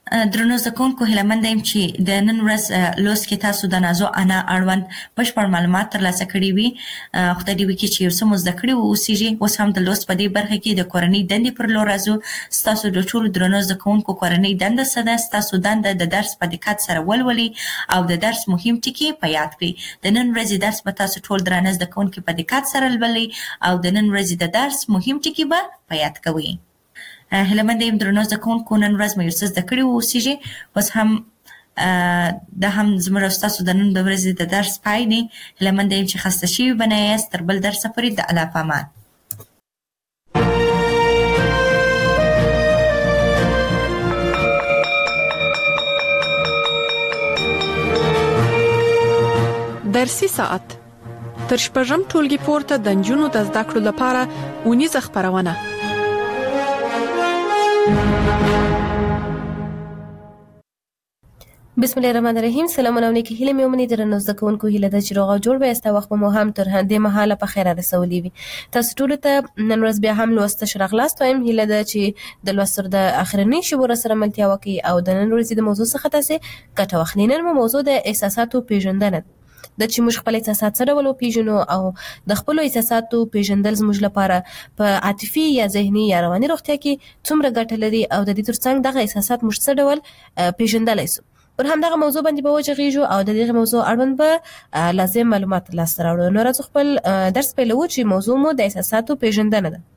درنو زکونکو هیلمند یم چې د نن ورځ لوست کې تاسو د نازو انا اړوند بشپړ معلومات ترلاسه کړي وي. خدای دې وکړي چې یو څه مو زده کړي واوسیږي. اوس هم د لوست په دې برخه کې د کورنۍ دندې پر لور راځو. ستاسو د ټولو درنو زکونکو کورنۍ دنده څه ده؟ ستاسو دنده د درس په دقت سره ولولئ او د درس مهم ټکي په یاد کړئ. د نن ورځې درس به تاسو ټول درنه زدکونکي په دقت سره لولئ او د نن ورځې د درس مهم ټکي به په یاد کوئ. هیلمند یم درنو زدکونکو نن ورځ مې یو څه زده کړي واوسیږي. اوس هم دا هم زموږ او ستاسو د نن ورځې د درس پای دی. هیلمند یم چې خسته شوي به نه یاست. تر بل درسه پورې د الله په امان. درسي ساعت تر شپږم ټولګي پورته د نجونو د زده کړو لپاره اونیزه خپرونه. بسم الله الرحمن الرحیم. سلام علیکم. هیله مې ومني درنو زده کوونکو هیله ده چې روغ او جوړ به یاست. وخت مو هم تر هندې مهاله په خیر رسولي وي. تاسو ټول ته نن ورځ بیا هم لوست شرغلاست وایم. هیله ده چې د لوستر د اخرنی شبو سره ملتیا وکړي او د نن ورځې د موضوع څخه تاسو ګټه واخلئ. نن موضوع د احساساتو پیژندنه د چې موږ خپل احساسات سره ولو پیژنو او د خپل احساساتو پیژندل زموږ لپاره په عاطفي یا ذهني یا رواني روغتیا کې څومره ګټه لري او د دې ترڅنګ دغه احساسات موږ څه ډول پیژندلای شو. پر همدغه موضوع باندې به وجغیږو او د دغه موضوع اړوند به لازم معلومات ترلاسه راوړو. نو راځو خپل درس پیلوو چې موضوع مو د احساساتو پیژندنه ده.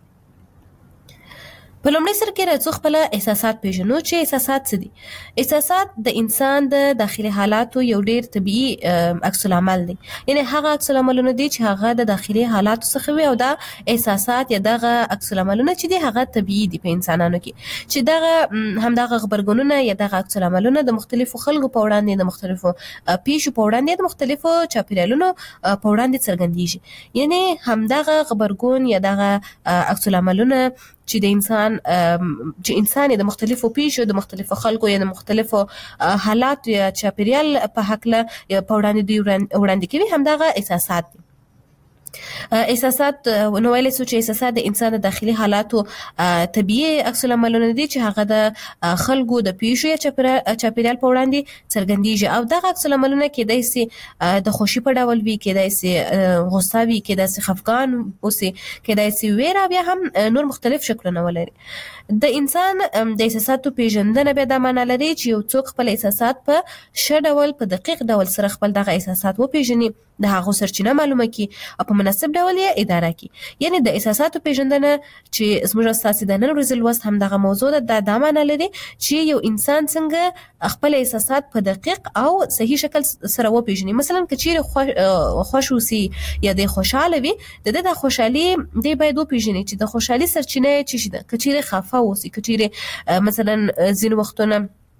په لومړي سر کې راځو خپل احساسات پیژنو چې احساسات څه دي. احساسات د انسان د داخلي حالاتو یو ډیر طبيعي عکس العمل دی. یعنی هغه عکس العملونه دي چې هغه د داخلي حالاتو څخه وي او دا احساسات یا دغه عکس العملونه چې دي هغه طبيعي دي په انسانانو کې چې دغه هم دغه خبرګونونه یا دغه عکس العملونه د مختلفو خلکو په وړاندې د مختلفو پیښو په وړاندې د مختلفو چاپیریالونو په وړاندې څرګندېږي. یعنی هم دغه خبرګون یا دغه عکس العملونه چې د انسان چې انسان د مختلفو پیښو د مختلفو خلکو یا د مختلفو حالات یا چاپیریال په حق له په وړاندې دی وړاندې کوي هم دغه احساسات دي. احساسات نو ویل څه چې احساسات د انسان د داخلي حالاتو طبيعي عکس العملونه دي چې هغه د خلکو د پیښو یا چاپیریال په وړاندې څرګندېږي او دغه عکس العملونه کېدای شي د خوشي په ډول وي، کېدای شي غوسه وي، کېدای شي خفګان اوسي، کېدای شي ویره، بیا هم نور مختلف شکلونه ولري. د انسان د احساساتو پیژندنه به دا معنی لري چې یو څوک خپل احساسات په ښه ډول په دقیق ډول سره خپل دغه احساسات وپیژني، د هغو سرچینه معلومه کړي او په مناسب ډول یې اداره کړي. یعنی د احساساتو پیژندنه چې زموږ ستاسو د نن ورځې لوست هم دغه موضوع ده، دا معنی لري چې یو انسان څنګه خپل احساسات په دقیق او صحیح شکل سره وپیژني. مثلا که چیرې خوش اوسي یا د خوشاله وي، د د خوشحالي دی باید وپیژني چې د خوشحالي سرچینه څه شي ده. که چیرې خفه اوسي، که چیرې مثلا ځینې وختونه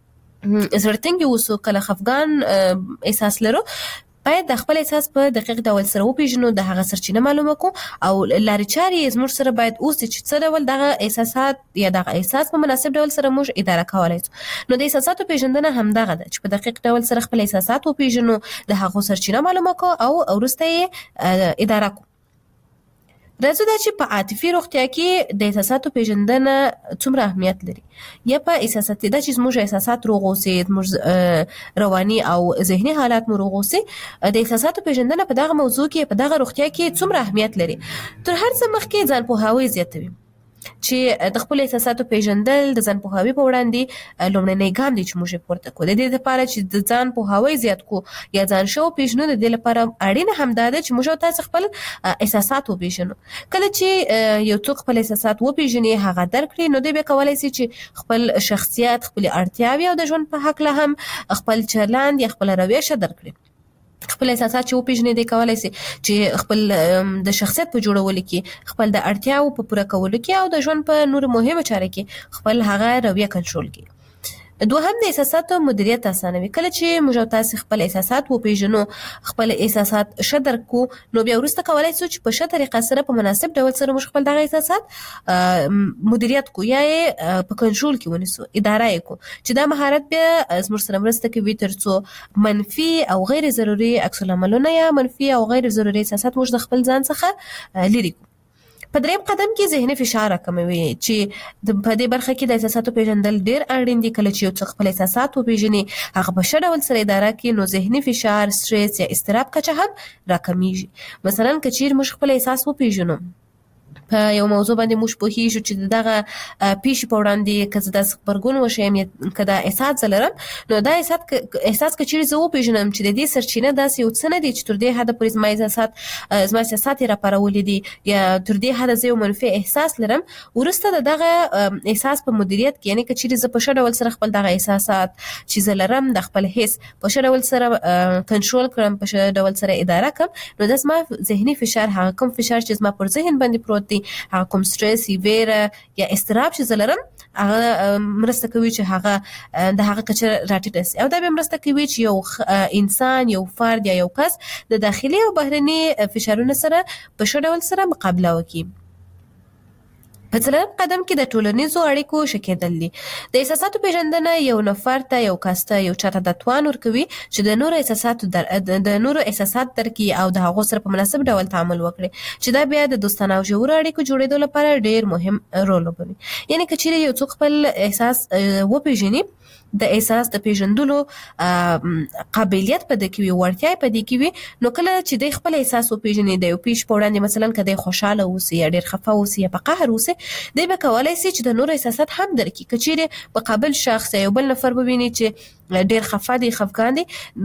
زړه اوسو، کله خفګان احساس لرو، باید د خپل احساس په دقیق ډول سره وپیژنو، د هغه سرچینه معلومه کو او لارې چارې زموږ سره باید اوسي چې څه ډول دغه احساسات یا دغه احساس په مناسب ډول سره موږ اداره کولای شو. نو د احساساتو پیژندنه هم دغه ده چې په دقیق ډول سره خپل احساسات وپیژنو، د هغه سرچینه معلومه کو او وروسته یې اداره کو. راځو دا چې په عاطفي روغتیا کې د احساساتو پیژندنه څومره اهمیت لري. یا په احساسات دا چې زموږ احساسات روغ اوسي، زموږ رواني او ذهني حالات مو روغ اوسي، د احساساتو پیژندنه په دغه موضوع کې په دغه روغتیا کې څومره اهمیت لري. تر هر څه مخکې ځان پوهاوی زیاتوي چې د خپل احساساتو پیژندل د ځان پوهاوی په وړاندې لومړنی ګام دی چې موږ پورته کوو. د دې لپاره چې د ځان پوهاوی زیات کو یا ځان شو پیژنو، د دې لپاره اړینه هم ده چې موږ تاسو خپل احساسات وپیژنو. کله چې یو څوک خپل احساسات وپیژني، هغه درک کړي، نو دوی به کولای شي چې خپل شخصیت، خپل اړتیاوې او د ژوند په حق له هم خپل چلند یا خپل رویه درک کړي. خپل احساسات چې وپیژني، دی کولای شي چې خپل د شخصیت په جوړولو کې، خپل د اړتیاو په پوره کولو کې او د ژوند په نور مهمه چاره کې خپل هغه رویه کنټرول کړي. دوهم د احساساتو مدیریت اسانوي. کله چې موږ تاسو خپل احساسات وپیژنو، خپل احساسات ښه درک کو، نو بیا وروسته کولای شو چې په ښه طریقه سره په مناسب ډول سره موږ خپل دغه احساسات مدیریت کو یا یې په کنټرول کې ونیسو، اداره یې کو، چې دا مهارت بیا زموږ سره مرسته کوي ترڅو منفي او غیر ضروري عکس العملونه یا منفي او غیر ضروري احساسات موږ د خپل ځان څخه لرې کو. په دریم قدم کې ذهني فشار راکموي چې په دې برخه کې د احساساتو پیژندل ډیر اړین دي. کله چې یو څوک خپل احساسات وپیژني هغه په ښه ډول سره اداره کړي نو ذهني فشار، سټرس یا اضطراب کچه هم راکمیږي. مثلا که چیرې موږ خپل احساس وپیژنو په یو موضوع باندې موږ پوهیږو چې دغه پیښې په وړاندې که زه داسې غبرګون وښیم یا که دا احساس زه لرم نو دا احساس احساس که چیرې زه وپېژنم چې د دې سرچینه داسې یو څه نه دي چې تر دې حده پورې زما احساسات زما احساسات یې راپارولي دي یا تر دې حده زه یو منفي احساس لرم، وروسته د دغه احساس په مدیریت کې یعنې که چیرې زه په ښه ډول سره خپل دغه احساسات چې زه لرم د خپل حس په ښه ډول سره کنټرول کړم، په ښه ډول سره اداره کړم نو دا زما ذهني فشار، هغه کوم فشار چې زما پر ذهن باندې پروت دی، هغه کوم سټرس ویره یا اضطراب چې زه لرم هغه مرسته کوي چې هغه د هغه کچه راټیټه شي. او دا به مرسته کوي چې یو انسان، یو فرد یا یو کس د داخلي او بهرني فشارونو سره په ښه ډول سره مقابله وکړي. په څلورم قدم کې د ټولنیزو اړیکو ښه کېدل دي. د احساساتو پیژندنه یو نفر ته، یو کس ته، یو چاته د توان ورکوي چې د نورو احساساتو در د نورو احساسات درک کړي او د هغو سره په مناسب ډول تعامل وکړي چې دا بیا د دوستانه او ژورو اړیکو جوړېدو لپاره ډېر مهم رول لوبوي. یعنې که چیرې یو څوک خپل احساس وپیژني د احساس د پیژندلو قابلیت په دې کې وي، وړتیا په دې کې وي نو کله چې د خپل احساس وپیژني د یو پیښ په وړاندې مثلا که د خوشاله اوسي یا ډېر خفه اوسي یا په قهر اوسي دی به کولی شي چې د نورو احساسات هم درک کړي. که چیرې مقابل شخص یا یو بل نفر وویني چې ډېر خفه دی، خفګان دی،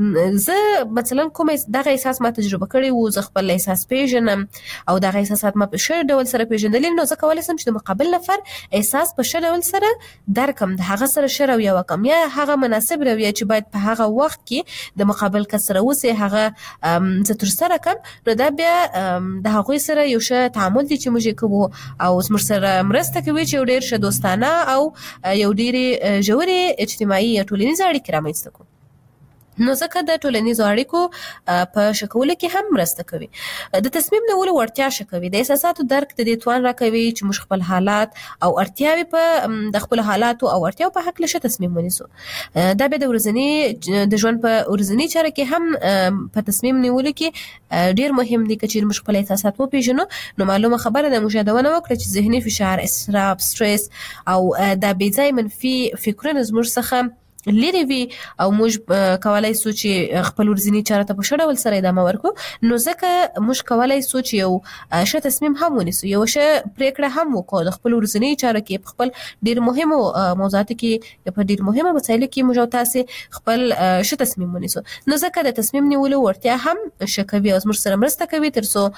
زه مثلا کوم دغه احساس ما تجربه کړی و، زه خپل احساس پیژنم او دغه احساسات ما په ښه ډول سره پیژندلي نو زه کولی شم چې د مقابل نفر احساس په ښه ډول سره درک کړم، د هغه سره ښه رویه وکړم یا هغه مناسب رویه چې باید په هغه وخت کې د مقابل کس سره اوسي هغه زه ترسره کړم نو دا بیا د هغوی سره یو ښه تعامل دی چې موږ یې کوو او موږ سره مرسته کوي چې یو ډېر ښه دوستانه او یو ډېرې ژورې اجتماعي یا ټولنیزې اړیکې رامنځته کړو. نو ځکه د ټولنیزو اړیکو په ښه کولو کې هم مرسته کوي. د تصمیم نیولو وړتیا ښه کوي. د احساساتو درک د دې توان راکوي چې موږ خپل حالات او اړتیاوې په د خپلو حالاتو او اړتیاو په هکله ښه تصمیم ونیسو. دا بیا د ورځني د ژوند په ورځني چاره کې هم په تصمیم نیولو کې ډېر مهم دي. که چیرې موږ خپل احساسات وپېژنو نو معلومه خبره ده موږ یادونه وکړه چې ذهني فشار، اضطراب، سټرس او دا بې ځایه منفي فکرونه زموږ څخه لري وي او موږ کولای شو چې خپل ورځني چاره ته په ښه ډول سره ادامه ورکړو نو ځکه موږ کولای شو چې یو ښه تصمیم هم ونیسو، یو ښه پرېکړه هم وکړو د خپل ورځني چاره کې په خپل ډېر مهمو موضوعاتو کې یا په ډېر مهمو مسایلو کې موږ او تاسې خپل ښه تصمیم ونیسو نو ځکه د تصمیم نیولو وړتیا هم ښه کوي او زموږ سره مرسته کوي تر څو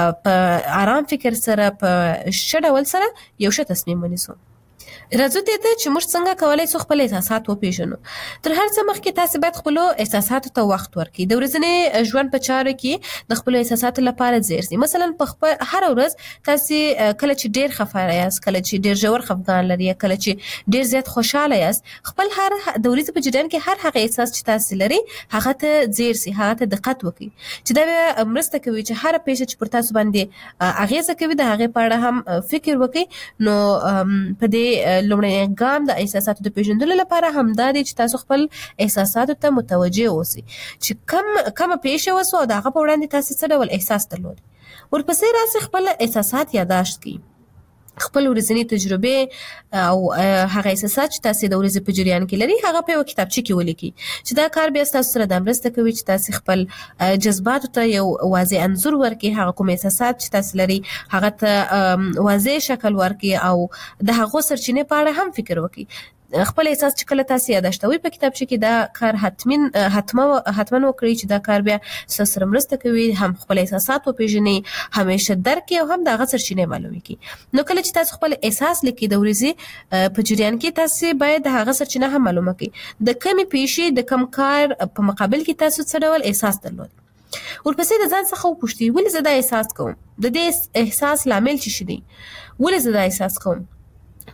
په آرام فکر سره په ښه ډول سره یو ښه تصمیم ونیسو. راځو دې ته چې موږ څنګه کولی شو خپل احساسات وپېژنو. تر هر څه مخکې تاسې باید خپلو احساساتو ته وخت ورکړئ. د ورځني ژوند په چارو کې د خپلو احساساتو لپاره ځیر شئ. مثلا په خپل هره ورځ تاسې کله چې ډېر خفه یاست، کله چې ډېر ژور خفګان لري، کله چې ډېر زیات خوشحاله یاست، خپل هر د ورځې په جریان کې هر هغه احساس چې تاسې لري هغه ته ځیر شئ، هغه ته دقت وکړئ چې دا به مرسته کوي چې هره پیښه چې پر تاسو باندې اغېزه کوي د هغې په اړه هم فکر وکړئ. نو په دې لومړی ګام د احساساتو د پیژندلو لپاره همدا دی چې تاسو خپل احساساتو ته متوجه اوسئ چې کم کومه پیښه وسوه او د هغه په وړاندې تاسې څه ډول احساس درلود. ورپسې راسئ خپل احساسات یادداشت کړئ، خپل ورځني تجربې او هغه احساسات چې تاسې د ورځې په جریان کې لري هغه په یوه کتابچه کې ولیکئ چې دا کار بیا ستاسو سره دا مرسته کوي چې تاسې خپل جذباتو ته یو واضح انځور ورکړئ، هغه کوم احساسات چې تاسې لري هغه ته واضح شکل ورکړئ او د هغو سرچینې په اړه هم فکر وکړئ. خپل احساس چې کله تاسې یادداشتوئ په کتابچه کې دا کار حتمین حتما حتما وکړئ چې دا کار بیا ستاسو سره مرسته کوي هم خپل احساسات وپېژنئ، همیشه درک کړئ او هم د هغه سرچینې معلومې کړئ. نو کله چې تاسو خپل احساس لیکئ د ورځې په جریان کې تاسې باید د هغه سرچینه هم معلومه کړئ، د کومې پیښې د کوم کار په مقابل کې تاسو څه ډول احساس درلود. ورپسې د ځان څخه وپوښتئ ولې زه دا احساس کوم، د دې احساس لامل څه شی دی، ولې زه دا احساس کوم،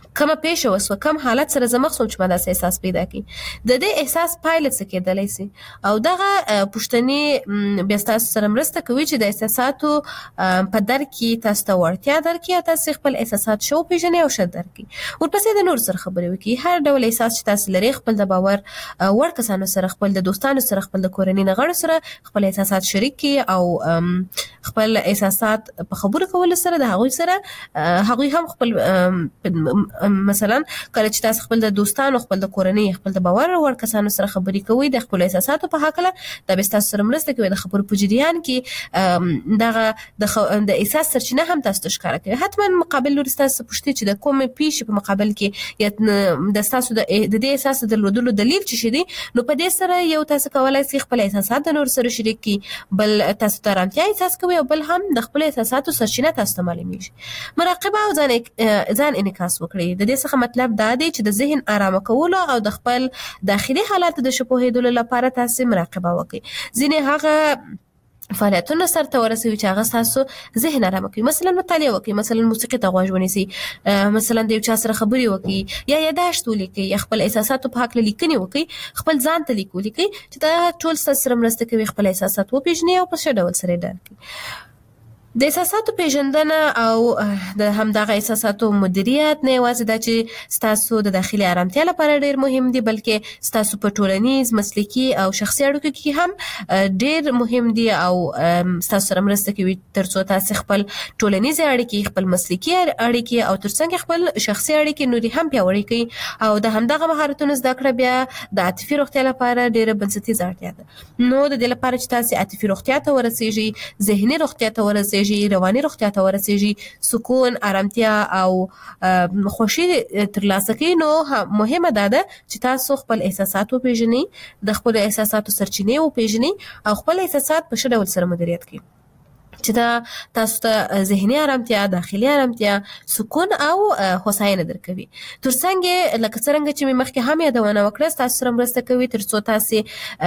کومه پیښه وسوه کوم حالت سره زه مخ شوم چې ما داسې احساس پیدا کړي د دې احساس پایله څه کېدلی سي او دغه پوښتنې بیا ستاسو سره مرسته کوي چې د احساساتو په درک کې تاسو ته وړتیا درکړي او تاسو خپل احساسات ښه وپېژنئ او ښه درک کړي. ورپسې د نورو سره خبرې وکړي، هر ډول احساس چې تاسو لرئ خپل د باور وړ کسانو سره، خپل د دوستانو سره، خپل د کورنۍ نه غړو سره خپل احساسات شریک کړي او خپل احساسات په خبرو کولو سره د هغوی سره هغوی هم خپل مثلا کله چې تاسو خپل د دوستانو، خپل د کورنۍ، خپل د باور وړ کسانو سره خبرې کوئ د خپل احساساتو په هکله، دا به تاسو سره مرسته کوي د خبرو په جریان کې دغه د خو... د احساس سرچینه هم تاسو ته ښکاره کوي. حتما مقابل لوري تاسو پوښتنه چې د کومې پیښې په مقابل کې یا د تاسو د دې احساس درلودلو دلیل چې شي دي، نو په دې سره یو تاسو کولای شئ خپل احساسات د نور سره شریک کړئ، بل تاسو ته آرامتیا احساس کوي او بل هم د خپل احساساتو سرچینه تاسو ته معلومیږي. مراقبه او ځان ځان انعکاس وکړئ. د دې څخه مطلب دا دی چې د ذهن آرامه کولو او د خپل داخلي حالاتو د ښه پوهېدلو لپاره تاسو مراقبه وکړئ. ځینې هغه فعالیتونه سرته ورسوي چې هغه ستاسو ذهن آرامه کوي. مثلا مطالعه وکړئ، مثلا موسیقي ته غوږ ونیسئ، مثلا د یو چا سره خبرې وکړئ، یا یاداشت ولیکئ، یا خپل احساساتو په هکله لیکنې وکړئ، خپل ځان ته لیک ولیکئ چې دا ټول ستاسو سره مرسته کوي خپل احساسات وپېژنئ او په ښه ډول سره یې درک کړئ. د احساساتو پیژندنه او د همدغه احساساتو مدیریت نه یوازې دا چې ستاسو د داخلي آرامتیا لپاره ډیر مهم دي، بلکې ستاسو په ټولنیز، مسلکي او شخصي اړیکو کې هم ډیر مهم دي او ستاسو سره مرسته کوي ترڅو تاسو خپل ټولنیز اړیکې، خپل مسلکي اړیکې او ترڅنګ خپل شخصي اړیکې نوري هم پیاوړې کړئ. او د همدغه مهارتونو زده کړه بیا د عاطفي روغتیا لپاره ډیره بنسټیزه اړتیا ده. نو د دې لپاره چې تاسو عاطفي روغتیا ته ورسیږئ، ذهني روغتیا ته ورسیږئ، رواني روغتیا ته ورسیږي، سکون، آرامتیا او خوشي ترلاسه کړئ، نو مهمه دا ده چې تاسو خپل احساسات وپېژنئ، د خپل احساساتو سرچینې وپېژنئ او خپل احساسات په ښه ډول سره مدیریت کړئ چې دا تاسو ته ذهني آرامتیا، داخلي آرامتیا، سکون او هوساینه درکوي. ترڅنګ لکه څرنګه چې مې مخکې هم یادونه وکړه، تاسو سره مرسته کوي ترڅو تاسو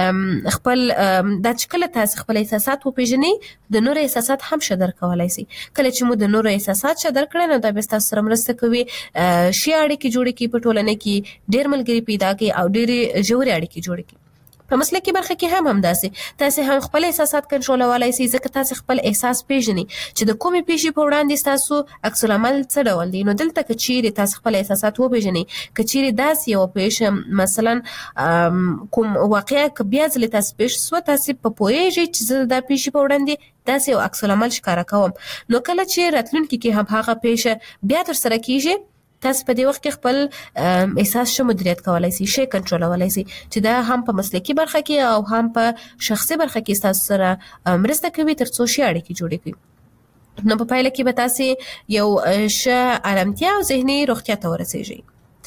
خپل دا چې کله تاسو خپل احساسات وپېژنئ، د نورو احساسات هم ښه درک کولی شئ. کله چې مو د نورو احساسات ښه درک کړئ، نو دا به تاسو سره مرسته کوي ښې اړیکې جوړې کړي په ټولنه کې، ډېر ملګري پیدا کړي او ډېرې ژورې اړیکې جوړې کړي. په مسلکي برخه کې هم همداسې تاسو هم خپل احساسات کنټرولولای شئ، ځکه تاسو خپل احساس پیژنئ چې د کومې پیښې په وړاندې تاسو عکس العمل څه ډول دی. نو دلته که چیرې تاسو خپل احساسات وپیژنئ، که چیرې داسې یوه پیښه مثلا کوم واقعه که بیا ځلې تاسو پیښ شوه، تاسو په پوهیږئ چې زه دا پیښې په وړاندې داسې یو عکس العمل ښکاره کوم. نو کله چې راتلونکي کې هم هغه پیښه بیا ترسره کیږي، تاسو په دې وخت کې خپل احساس ښه مدیریت کولی شئ، ښه کنټرولولی شئ، چې دا هم په مسلکي برخه کې او هم په شخصي برخه کې ستاسو سره مرسته کوي ترڅو ښې اړیکې جوړې کړي. نو په پایله کې به تاسو یو ښه آرامتیا او ذهني روغتیا ته ورسیږئ.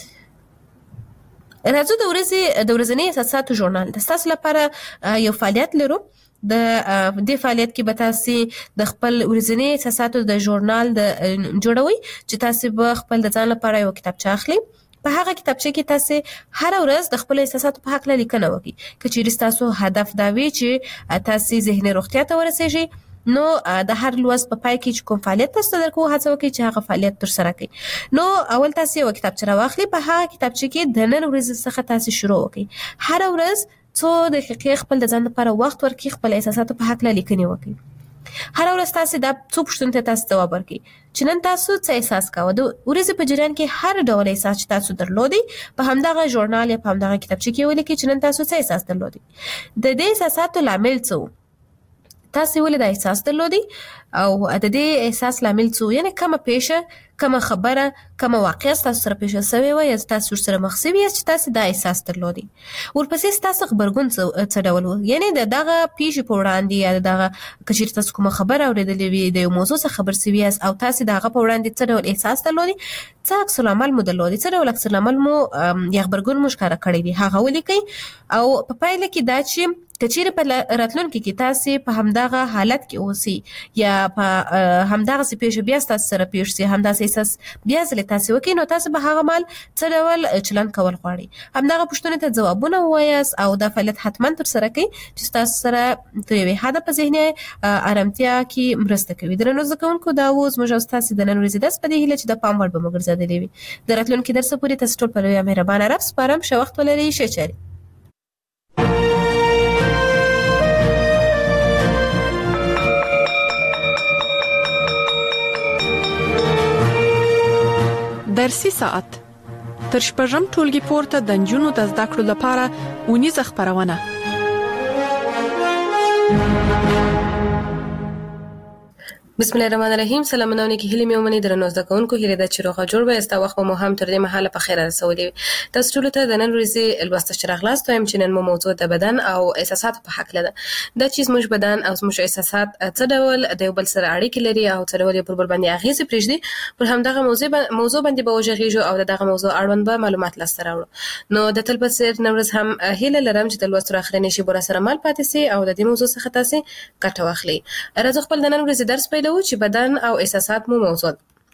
راځو د ورځې د ورځني احساساتو ژورنال د ستاسو لپاره یو فعالیت لرو. د دې فعالیت کې به تاسو د خپل ورځني احساساتو د ژورنال د جوړوي چې تاسو به خپل د ځان لپاره یو کتابچه اخلئ. په هغه کتابچه کې تاسو هر ورځ د خپل احساساتو په هکله لیکنه وکړئ. که چیرې تاسو هدف دا وي چې تاسو ذهني روغتیا ته ورسیږئ، نو د هر لوست په پای کې چې کوم فعالیت تاسو درکو، هڅه وکړئ چې هغه فعالیت ترسره کړئ. نو اول تاسو یو کتابچه راواخلئ، په هغه کتابچه کې د نن ورځې څخه تاسو شروع وکړئ. هر ورځ څو دقیقې خپل د ځان لپاره وخت ورکړئ، خپل احساساتو په هکله لیکنې وکړئ. هر ورځ تاسو دا څو پوښتنو ته تاسو ځواب ورکړئ چې نن تاسو څه احساس کاوه. د ورځې په جریان کې هر ډول احساس چې تاسو درلودي په همدغه ژورنال یا په همدغه کتابچه کې ولیکئ چې نن تاسو څه احساس درلودي. د دې احساساتو لامل څه و، تاسو ولې دا احساس درلودي او د دې احساس لامل څه و، یعنې کومه پیښه، کومه خبره، کومه واقعه ستاسو سره پیښه شوې وه یا تاسو ورسره مخ شوي یاست چې تاسو دا احساس درلودي. ورپسې ستاسو غبرګون څه ډول و، یعنې د دغه پیښې په وړاندې یا د دغه که چېرې تاسو کومه خبره اورېدلې وي، د یو موضوع څخه خبر شوي یاست او تاسو د هغه په وړاندې څه ډول احساس درلودي، څه عکس العمل مو درلودي، څه ډول عکس العمل مو یا غبرګون مو ښکاره کړی دی، هغه ولیکئ. او په پایله کې دا چې کچیر په راتلونکي کې تاسو په همدغه حالت کې اوسئ یا په همدغه څه پیښ بیا تاسو سره پیښ شي همداسې احساس بیا ځل تاسو وکړئ نو تاسو به هغه مال څه ډول چلند کول غواړئ همدغه پوښتنې ته ځوابونه ووایاست او دا فعالیت حتما تر سره کړئ چې تاسو سره تر یوې حده په ذهني ارامتیا کې مرسته کوي. درنو زده کوونکو دا و زموږ او ستاسو د نن ورځې درس په دې هیله چې د پام وړ به مو ګرځېدلی وي. د راتلونکي درس پورې تاسو ټول په لویه مهربانه رب سپارم. ښه وخت ولرئ. ښه چارې. درسي ساعت تر شپږم ټولګي پورته د نجونو د زده کړو لپاره اونیزه خپرونه. بسم الله الرحمن الرحیم. سلامونه علیکم. هیله مې ومني درنو زده کوونکو هیله ده چې روغه جوړ به استا وخت مو هم تر دې مهاله په خیر رسولي. تاسو ټول ته د نن ورځې لوست شرح غلاست وایم چې نن مو موضوع د بدن او احساسات په حق لده. دا چې زموږ بدن او زموږ احساسات څه ډول د یو بل سره اړیکې لري او څه ډول پر بل باندې اغیزه پرېږدي پر همدغه موضوع موضوع باندې به وژغېږو او دغه موضوع اړوند به معلومات لاسته راوړو. نو د تل په څیر نن ورځ هم هیله لرم چې د لوست تر اخرنی شي بور سره مال پاتې سي او د دې موضوع څخه تاسو ګټه واخلئ. راځو خپل د نن ورځې درس پیلو چې بدن او احساسات مو موضوع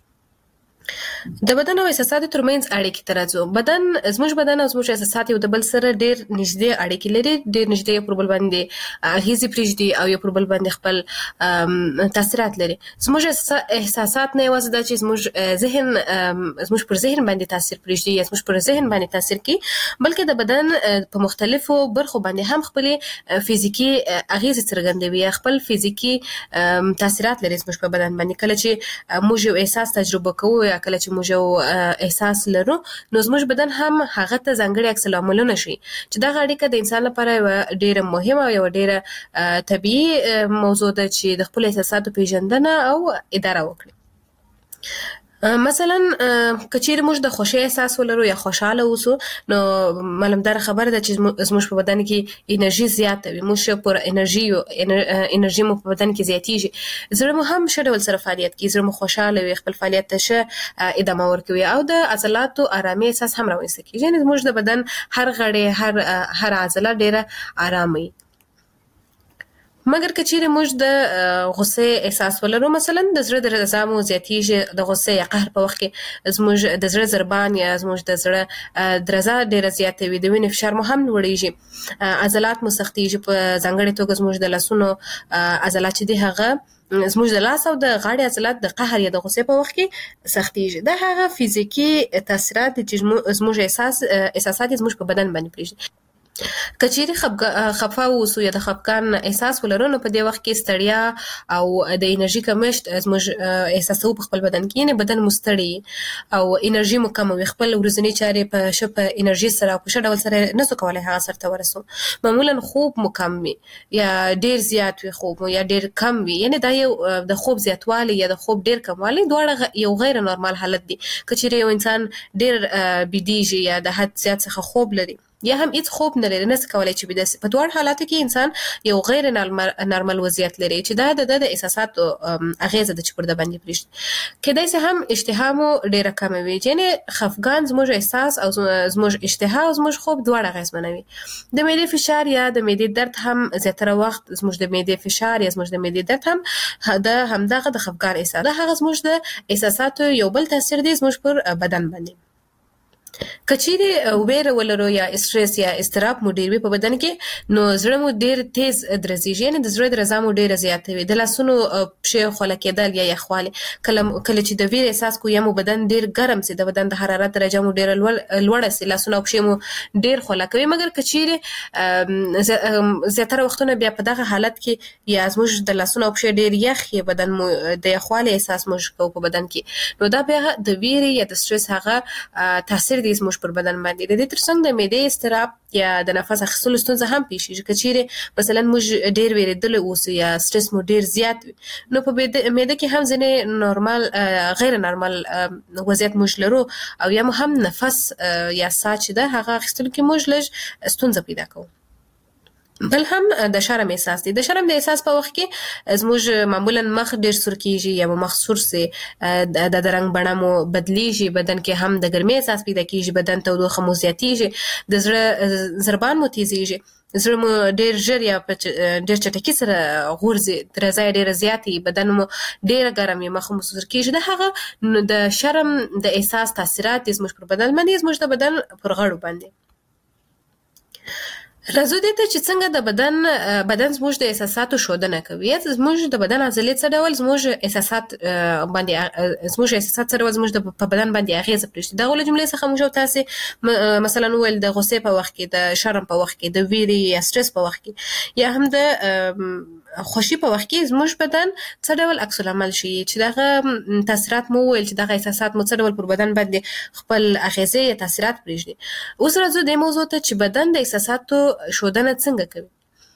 د بدن او احساساتو ترمنځ اړیکې ته راځو. بدن زموږ بدن او زموږ احساسات یو د بل سره ډېر نږدې اړیکې لري ډېر نږدې پر بل باندې اغیزې پرېږدي او یو پر بل باندې خپل تاثیرات لري. زموږ احساسات نه یوازې دا چې زموږ ذهن زموږ پر ذهن باندې تاثیر پرېږدي یا زموږ پر ذهن باندې تاثیر کوي بلکې د بدن په مختلفو برخو باندې هم خپل فزیکی اغیزې څرګندوي خپل فزیکی تاثیرات لري زموږ په بدن باندې. کله چې موږ یو احساس تجربه کوو یا کله چې موږ یو احساس لرو نو زموږ بدن هم هغه ته ځانګړي عکس العملونه شي چې دا اړیکه د انسان لپاره ډېره مهمه او ډېره طبيعي موضوع ده چې د خپل احساساتو پیژندنه او اداره وکړي. مثلا کچیر موږ د خوشی احساس ولرو یا خوشاله اوسو نو معلومدار خبره ده چې زموږ په بدن کې انرژي زیاته وي موږ پر انرژي انرژي مو په بدن کې زیاتیږي زړه مو هم ښه ډول سره فعالیت کوي زړه مو خوشاله وي خپل فعالیت ته ښه ادامه ورکوي او د عضلاتو آرامي احساس هم راوستل کیږي یعنی زموږ د بدن هر غړی هر هر عضله ډیره آرامي. مګر کچیر موږ د غصه احساس ولرو مثلا د زړه درزا مو زیاتیږي د غصه یا قهر په وخت کې زموږ د زړه ضربان یا زموږ د زړه درزا ډیره زیاته وي د وینې فشار مو هم لوړیږي عضلات مو سختیږي په ځانګړي توګه زموږ د لاسونو عضلات چې دي هغه زموږ د لاس او د غاړې عضلات د قهر یا د غصې په وخت کې سختیږي. دا هغه فزیکی تاثیرات چې زموږ احساس احساسات زموږ په بدن باندې پرېږدي. کچيري خفه اوسو یا د خفقان احساس ولرو نو په دې وخت کې ستړیا او د انرژي کمښت زموږ احساسو په خپل بدن کې نه بدن مستړی او انرژي مو کم وي خپل ورځنی چارې په شپه انرژي سره په شډول سره نسو کولای هغه سره ورسو. معمولا خوب مو کم وي یا ډیر زیات وي خوب یا ډیر کم وي یعنی دا یو د خوب زیاتوالی یا د خوب ډیر کموالی دواړه یو غیر نورمال حالت دي. کچيري یو انسان ډیر بيدیږي یا د حد زیات څخه خوب لري یا هم هیڅ خوب نه لري نه څه کولای چې بده په دوه حالاتو کې انسان یو غیر نارمل وضعیت لري چې دا د د احساساتو اغیزه د چپړه باندې پرېږدي. کله چې هم اشتها مو ډیره کم وي یعنی خفګان زموږ احساس او زموږ اشتها او زموږ خوب دواړه اغیزمنوي. د معدې فشار یا د معدې درد هم زیاتره وخت زموږ د معدې فشار یا زموږ د معدې درد هم د همدغه د خفګان احساس ده هغه زموږ د احساساتو یو بل تاثیر دی زموږ پر بدن باندې. کچيري وبېره ولرو یا استرس یا استراب مو ډیر وي په بدن کې نو زړه مو ډیر تیز درزيږي یعنی د زړه درزا مو ډیر زیاته وي د لاسونو پښې خوله کېدل یا یخواله کله کله چې د ویر احساس کو یا مو بدن ډیر ګرم سي د بدن د حرارت درجه مو ډیر لوړه سي لاسونو پښې مو ډیر خوله کوي مګر کچيري زیاتره وختونه بیا په دغه حالت کې یا زموږ د لاسونو پښې ډیر یخ یا بدن مو د یخواله احساس مو کو په بدن کې نو دا بیا د ویر یا د استرس هغه تاثیر دي زموږ پر بدن باندې د دې ترڅنګ د معدې استراب یا د نفس اخیستلو ستونزه هم پیښیږي کچيري مثلا موږ ډیر ویریدل اوسو یا سټرس مو ډیر زیات وي نو په معده کې هم ځنه نورمال غیر نورمال وضعیت موږ لرو او یا هم نفس یا ساه چې ده هغه اخیستلو کې موږ لږ ستونزه پیدا کوو. بل هم د شرم احساس دي د شرم د احساس په وخت کې زموږ معمولا مخ ډیر سور کیږي یا مخ سور سي د رنگ بڼه مو بدلیږي بدن کې هم د ګرمۍ احساس پیدا کیږي بدن تودوخه مو زیاتیږي د زړه ضربان مو تیزیږي زړه مو ډېر ژر یا ډېر چټکي سره غورځي، درزه ډېره زیاتې، بدن مو ډېره ګرم وي، مخ مو سوځل کېږي، د هغه د شرم د احساس تاثیرات دي زموږ پر بدن باندې، زموږ د بدن پر غړو باندې. راځو دې ته چې څنګه د بدن بدن زموږ د احساساتو ښودنه کوي، یا زموږ د بدن عضلې څه ډول زموږ احساسات باندې زموږ احساسات څه ډول زموږ په بدن باندې اغېزه پرېږدي. دغه له جملې څخه موږ او تاسې مثلا وویل د غوسې په وخت کې، د شرم په وخت کې، د ویرې یا سټرس په وخت کې، یا هم د خوشي په وخت کې زموږ بدن څه ډول عکس العمل شي، چې دغه تاثیرات مو وویل چې دغه احساسات مو څه ډول پر بدن باندې خپل اغېزې یا تاثیرات پرېږدي. اوس راځو دې موضوع ته چې بدن د احساساتو ښودنه څنګه کوي.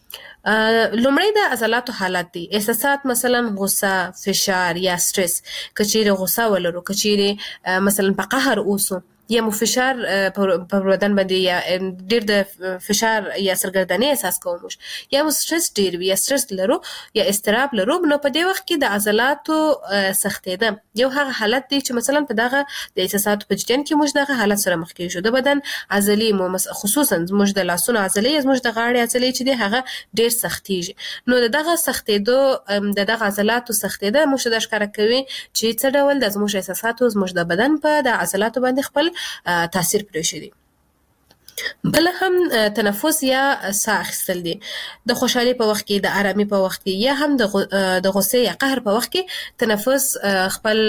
لومړی د عضلاتو حالت دی. احساسات مثلا غوسه، فشار یا سټرس. که چیرې غوسه ولرو، که چیرې مثلا په قهر اوسو، یا مو فشار په بدن باندې یا ډېر د فشار یا سرګردنۍ احساس کوو موږ، یا مو سټرس ډېر وي یا سټرس لرو یا اضطراب لرو، نو په دې وخت کې د عضلاتو سختېده یو هغه حالت دی چې مثلا په دغه د احساساتو په جریان کې موږ دغه حالت سره مخ کېږو. د بدن عضلې مو خصوصا زموږ د لاسونو عضلې، زموږ د غاړې عضلې چې دی هغه ډېر سختېږي. نو د دغه سختېدو د دغه عضلاتو سختېده موږ ته دا ښکاره کوي چې څه ډول د زموږ احساساتو زموږ د بدن په د عضلاتو باندې خپل تاثیر پرېښودي. بل هم تنفس یا ساه اخیستل دي. د خوشحالۍ په وخت کې، د آرامۍ په وخت کې، یا هم د غوسې یا قهر په وخت کې تنفس خپل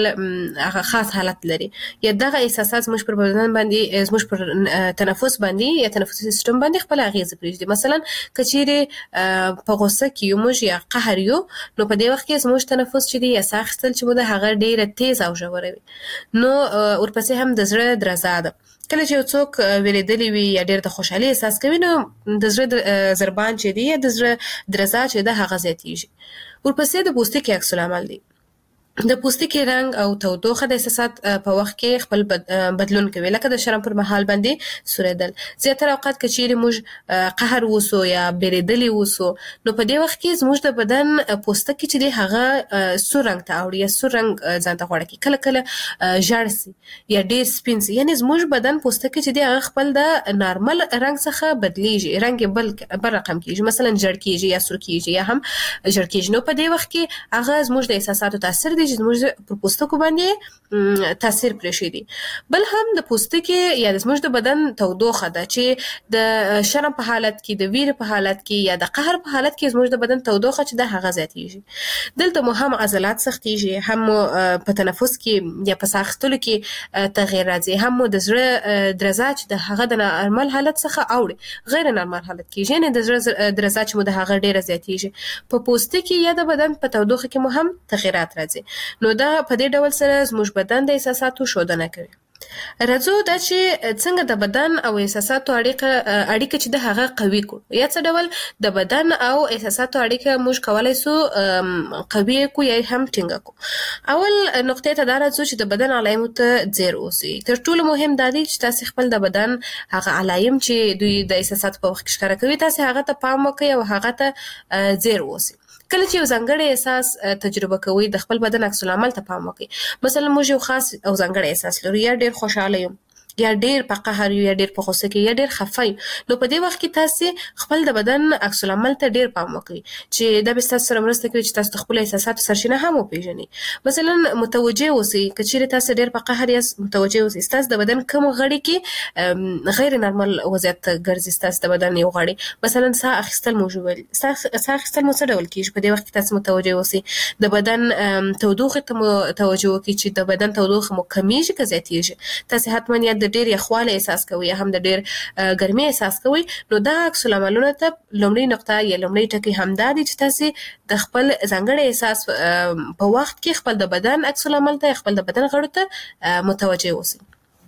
خاص حالت لري، یا دغه احساسات زموږ پر بدن باندې، زموږ پر تنفس باندې یا تنفسي سیستم باندې خپل اغېزه پرېږدي. مثلا که چیرې په غوسه کې یو موږ یا قهر یو، نو په دې وخت کې زموږ تنفس چې دی یا ساه اخیستل چې مو د هغه ډېره تیز او ژوره وي. نو ورپسې هم د زړه درزا ده. کله چې یو څوک ویرېدلی وي یا ډېر د خوشحالۍ احساس کوي، نو د زړه ضربان چې دی یا د زړه درزا چې ده هغه زیاتېږي. ورپسې د پوستکي عکس العمل دی. د پوستکي رنګ او تودوخه د احساسات په وخت کې خپل بدلون کوي، لکه د شرم پر مهال باندې سوریدل. زیاتره اوقات که چیرې موږ قهر وسو یا بیریدلی وسو، نو په دې وخت کې زموږ د بدن پوستکي چې دی هغه سور رنګ ته اوړي یا سور رنګ ځان ته غوړه کوي، کله کله ژړ سي یا ډېر سپین سي. یعنې زموږ بدن پوستکي چې دی هغه خپل د نارمل رنګ څخه بدلیږي، رنګ یې بل بل رقم کېږي، مثلا ژړ کېږي یا سور کېږي یا هم ژړ کېږي. نو په دې وخت کې هغه زموږ د احساساتو تاثیر دی چې زموږ پر پوستکو باندې تاثیر پرېښودي. بل هم د پوستکي یا زموږ د بدن تودوخه ده، چې د شرم په حالت کې، د ویرې په حالت کې یا د قهر په حالت کې زموږ د بدن تودوخه چې ده هغه زیاتېږي. دلته مو هم عضلات سختېږي، هم په تنفس کې یا په ساه اخیستلو کې تغییر راځي، هم مو د زړه درزا چې د هغه د نارمل حالت څخه اوړي غیر نارمل حالت کېږي، یعنې د زړه درزا چې مو د هغه ډېره زیاتېږي. په پوستکي یا د بدن په تودوخه کې مو هم تغییرات راځي. نو دا په دې ډول سره زموږ بدن د احساساتو ښودنه کوي. راځو دا چې څنګه د بدن او احساساتو اړیکه اړیکه چې د هغه قوي کړو، یا څه ډول د بدن او احساساتو اړیکه موږ کولی سو قوي کړو یا هم ټینګه کړو. اول نقطې ته دا راځو چې د بدن علایمو ته ځیر اوسئ. تر ټولو مهم دا دی چې تاسې خپل د بدن هغه علایم چې دوی د احساساتو په وخت کې ښکاره کوي، تاسې هغه ته پام وکړئ او هغه ته ځیر اوسئ. کله چې یو ځانګړی احساس تجربه کوئ، د خپل بدن عکس العمل ته پام وکړئ. مثلا موږ یو خاص او ځانګړی احساس لرو، یا ډېر خوشحاله یو، یا ډېر په قهر یو، یا ډېر په غوسه کې، یا ډېر خفه یو. نو په دې وخت کې تاسې خپل د بدن عکس العمل ته ډېر پام وکړئ، چې دا به ستاسو سره مرسته کوي چې تاسو د خپلو احساساتو سرچینه هم وپېژنئ. مثلا متوجه اوسئ، که چیرې تاسو ډېر په قهر یاست، متوجه اوسئ ستاسو د بدن کوم غړي کې غیر نارمل وضعیت ګرځي. ستاسو د بدن یو غړی، مثلا ساه اخیستل موږ وویل، ساه اخیستل مو څه ډول کېږي، په دې وخت کې تاسو متوجه اوسئ. د بدن تودوخې ته مو توجه وکړئ، چې د بدن تودوخه مو کمیږي که زیاتېږي. تاسې حتما یا د ډېر یخوالی احساس کوئ یا هم د ډېر ګرمۍ احساس کوئ، نو دا عکس العملونه ته لومړۍ نقطه یا لومړۍ ټکی همدا دی چې تاسې د خپل ځانګړي احساس په وخت کې خپل د بدن عکس العمل ته، خپل د بدن غړو ته متوجه اوسئ.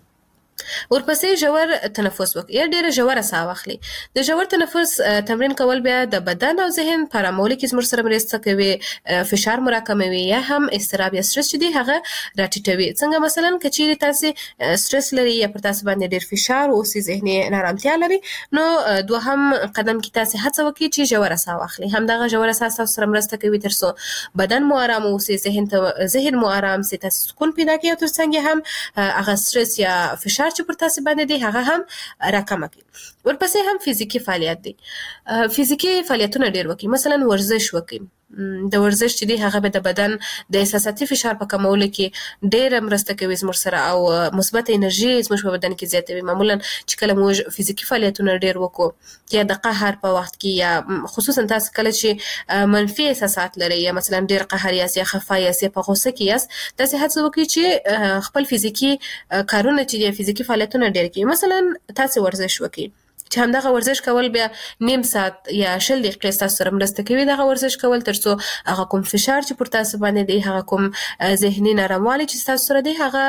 ورپسې ژور تنفس وکړئ یا ډېره ژوره ساه واخلئ. د ژور تنفس تمرین کول بیا د بدن او ذهن په ارامولو کې زموږ سره مرسته کوي، فشار مو راکموي یا هم اضطراب یا سټرس چې دی هغه راټیټوي. څنګه مثلا که چیرې تاسې سټرس لري یا پر تاسو باندې ډېر فشار اوسي، ذهني نارامتیا لري، نو دوهم قدم کې تاسې هڅه وکړئ چې ژوره ساه واخلئ. همدغه ژوره ساه تاسو سره مرسته کوي تر څو بدن مو ارام اوسي، ذهن ته ذهن مو ارام سي، تاسو سکون پیدا کړئ، او تر څنګ هم هغه سټرس یا فشار فشار چې پر تاسو باندې دی هغه هم راکمه کوي. ورپسې هم فزیکی فعالیت دی. فزیکی فعالیتونه ډیر وکړي، مثلا ورزش وکړي. د ورزش چې دی هغه به د بدن د احساساتي فشار په کمولو کې ډېر مرسته کوي زموږ سره او مثبت انرژي زموږ په بدن کې زیاتوي. معمولا چې کله موږ فزیکی فعالیتونه ډېر وکړو یا د قهر په وخت کې یا خصوصا تاسو کله چې منفي احساسات لرئ یا مثلا ډېر قهر یاست یا خفه یاست یا په غوسه کې یاست، تاسو هڅه وکړئ چې خپل فزیکی کارونه چې دی فزیکی فعالیتونه ډېر کړئ. مثلا تاسو ورزش وکړئ چې همدغه ورزش کول بیا نیم ساعت یا شل دقیقې تاسو سره مرسته کوي دغه ورزش کول، ترڅو هغه کوم فشار چې پر تاسو باندې دی، هغه کوم ذهني نرموالی چې تاسو سره دی، هغه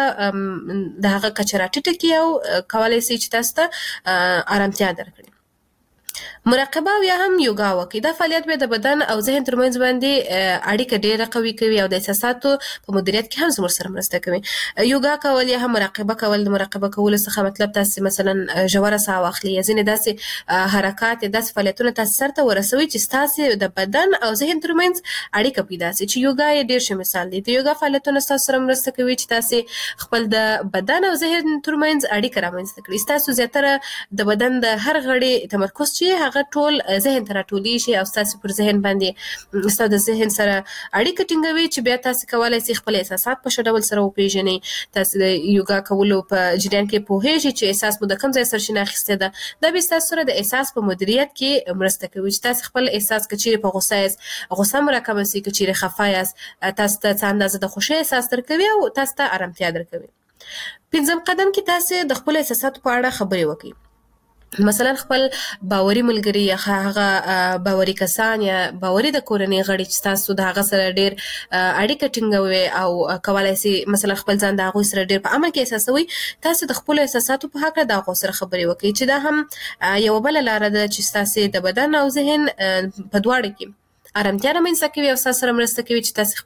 د هغه کچه راټیټه کړي او کولی شي چې تاسو ته آرامتیا درکړي. مراقبه یا هم یوګا وکړي. دا فعالیت به د بدن او ذهن ترمنځ باندې اړیکه ډیره قوي کوي او د احساساتو په مدیریت کې هم زموږ سره مرسته کوي. یوګا کول یا هم مراقبه کول، د مراقبه کولو څخه مطلب تاسو مثلا ژوره ساه واخلي یا ځینې داسې حرکات داسې فعالیتونه تاسو سره ورسوي چې تاسو د بدن او ذهن ترمنځ اړیکه پیدا شي. چې یوګا یې ډیر ښه مثال دی. د یوګا فعالیتونه تاسو سره مرسته کوي چې تاسو خپل د بدن او ذهن ترمنځ اړیکه رامنځته کړئ. تاسو زیاتره د بدن د هر غړي تمرکز چې هغه ټول ذهن ته راټولي شي او تاسو پر ذهن باندې تاسو د ذهن سره اړیکه ټینګوي چې بیا تاسو کولای شئ خپل احساسات په ښه ډول سره وپیژنئ. تاسو د یوګا کولو په جریان کې پوهیږئ چې احساس مو د کوم ځای سرچینه اخیستې ده. دا به تاسو سره د احساس په مدیریت کې مرسته کوي چې تاسو خپل احساس کچېرې په غوسه یاست، غوسه مو راکمه شي، کچېرې خفه یاست، تاسو ته څه اندازه د خوښۍ احساس درکوي او تاسو ته آرامتیا درکوي. پنځم قدم کې تاسو د خپل احساساتو په اړه خبرې وکړئ. مثلا خپل باوري ملګری یا هغه باوري کسان یا باوري د کورنۍ غړي چې تاسو د هغه سره ډیر اړیکه ټینګوي او کولای شي مثلا خپل ځان د هغه سره ډیر په امن کې احساسوي، تاسو د خپل احساساتو په حق د هغه سره خبرې وکړئ چې دا هم یو بل لار ده چې تاسو د بدن او ذهن په دواړو کې آرامتیا رامنځته کوي او تاسو سره مرسته کوي چې تاسو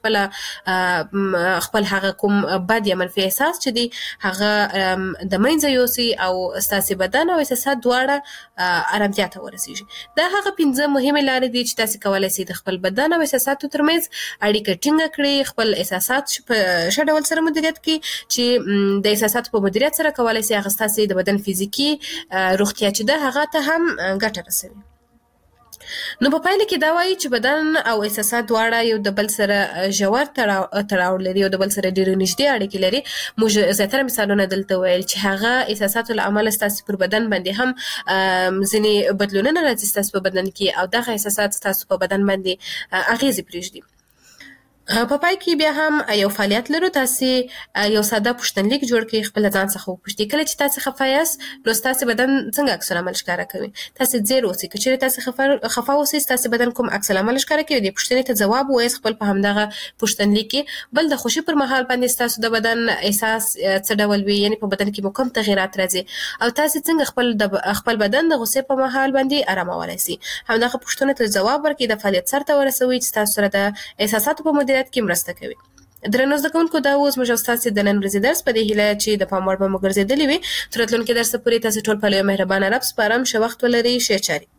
خپل خپل هغه کوم بد یا منفي احساس چې دی هغه د منځه یوسي او تاسو بدن او احساسات دواړه آرامتیا ته ورسیږي. دا هغه پنځه مهمه لارې دي چې تاسو کولای شئ د خپل بدن او احساساتو ترمنځ اړیکه ټینګه کړئ، خپل احساسات په ښه ډول سره مدیریت کړئ چې د احساساتو په مدیریت سره کولای شئ هغه تاسو د بدن فزیکی روغتیا چې ده هغه ته هم ګټه رسوي. نو په پایله کې دا وایي چې بدن او احساسات دواړه یو د بل سره ژور تړاو لري او د بل سره ډېرې نږدې اړیکې لري. موږ زیاتره مثالونه دلته ویل چې هغه احساساتو له امله ستاسو پر بدن باندې هم ځینې بدلونونه راځي ستاسو په بدن کې او دغه احساسات ستاسو په بدن باندې اغېزې پرېږدي. په پای کې بیا هم یو فعالیت لرو. تاسو یو ساده پوښتنلیک جوړ کړئ، خپل ځان څخه وپوښتئ کله چې تاسو خفه یاست نو تاسو بدن څنګه عکس العمل ښکاره کوي. تاسو ځیر اوسئ، که چېرې تاسو خفه خفه اوسئ تاسو بدن کوم عکس العمل ښکاره کوي. د پوښتنې ته ځواب ووایئ خپل په همدغه پوښتنلیک کې. بل د خوښۍ پر مهال باندې تاسو د بدن احساس څه ډول وي، یعنی په بدن کې مو کوم تغیرات راځي او تاسو څنګه خپل د خپل بدن د غوسې په مهال باندې آرامولی شئ. همدغه پوښتنو ته ځواب ورکړئ، د فعالیت سرته ورسوئ چې تاسو سره د احساساتو په مدیریت کې مرسته کوي. درنو زده کوونکو، دا اوس موږ ستاسو د نن ورځې درس په دې هیله چې د پام وړ به مو ګرځېدلی وي. تر راتلونکي درسه پورې تاسو ټول په یو مهربانه رب سپارم. ښه وخت ولرئ، ښې چارې.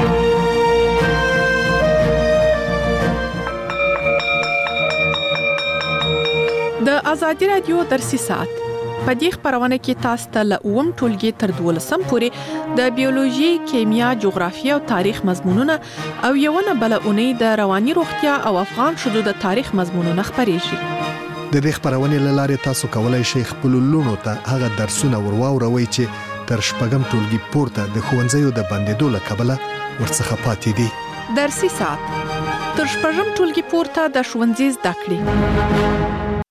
د ازادي رادیو درسي ساعت په دې خبرونه کې تاسو ته له اووم ټولګي تر دولسم پورې د بیولوژي، کیمیا، جغرافیه او تاریخ مضمونونه او یوونه بل اونۍ د رواني روغتیا او افغان شذو د تاریخ مضمونونه خبرېږي. د دې خبرونې له لارې تاسو کولای شئ خپل لونو ته هغه درسونه ورواوروئ چې تر شپږم ټولګي پورته د ښوونځیو د بندېدو له کبله ورڅخه پاتې دي. درسي ساعت تر شپږم ټولګي پورته د ښوونځي زده کړې.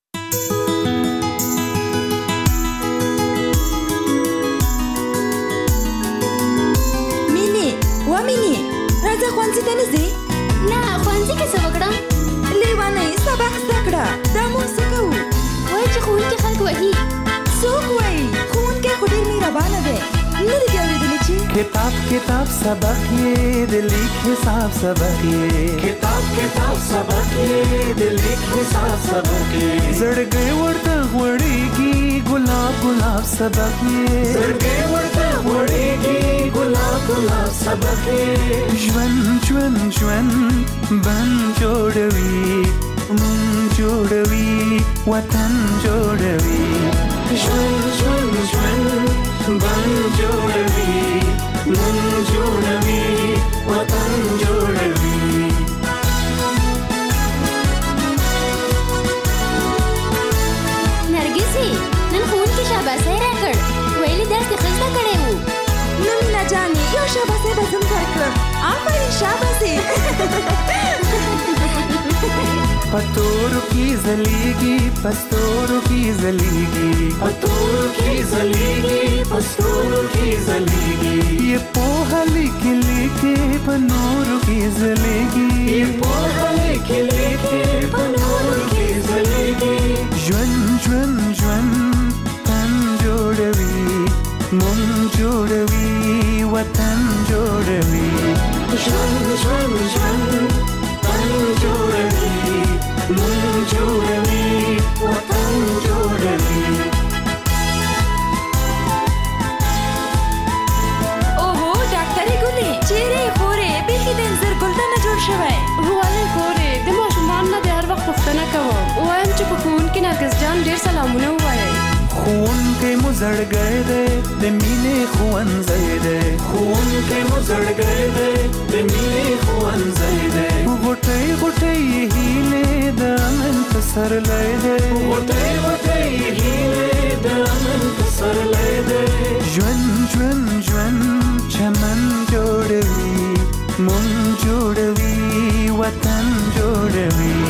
ښوونځي ته نه ځې؟ نه، ښوونځي کې څه وکړم؟ لیونۍ، سبق زده کړه. دا مونږ څه کوو؟ وایي چې ښوونکي خلک وهي. څوک وایي؟ ښوونکی خو ډېر مهربانه دی. نه دې دې اورېدلي چې کتاب کتاب سبق یې د لیک حساب سبق یې کتاب کتاب سبق یې د لیک حساب سبق یې زړګی ورته غوړېږي ګلاب ګلاب سبق یې زړګی ورته غوړېږي ګلاب ګلاب سبق یې ژوند ژوند ژوند بند جوړوي مونږ جوړوي وطن جوړوي ژوند ژوند ژوند بن جوړوي نن جوړوي وطن جوړوي نرګسي نن ښوونکي شاباسي راکړ ویلي درس یې ښه زده کړی وو نو مینا جانې یو شاباسي به زم درکړم آفرین شاباسي پتورو کی زلیگی پستورو کی زلیگی پتورو کی زلیگی پستورو کی زلیگی یہ پوها لکھ لکھے پنورو کی زلیگی یہ پوها لکھ لکھے پنورو کی زلیگی ژوند ژوند ژوند تن جوړوي مونږ جوړوي وطن جوړوي ژوند ژوند ژوند تن جوړوي مونږ جوړوي وطن جوړوي اوهو ډاکټرې ګلې چیرې خورې بیخي د انځر ګلدانه جوړ شوی ولې خورې د ماشومان نه د هر وخت پوښتنه کوم وایم چې په ښوونکي نرګس جان ډېر سلامونه ووایئ ښوونکی مو زړګی دی د مینې ښوونځی دی ښوونکی مو زړګی دی د مینې ښوونځی دی غوټۍ غوټۍ یې هیلې د امن پسرلی دی غوټۍ غوټۍ یې هیلې د امن پسرلی دی ژوند ژوند ژوند چمن جوړوي مونږ جوړوي وطن جوړوي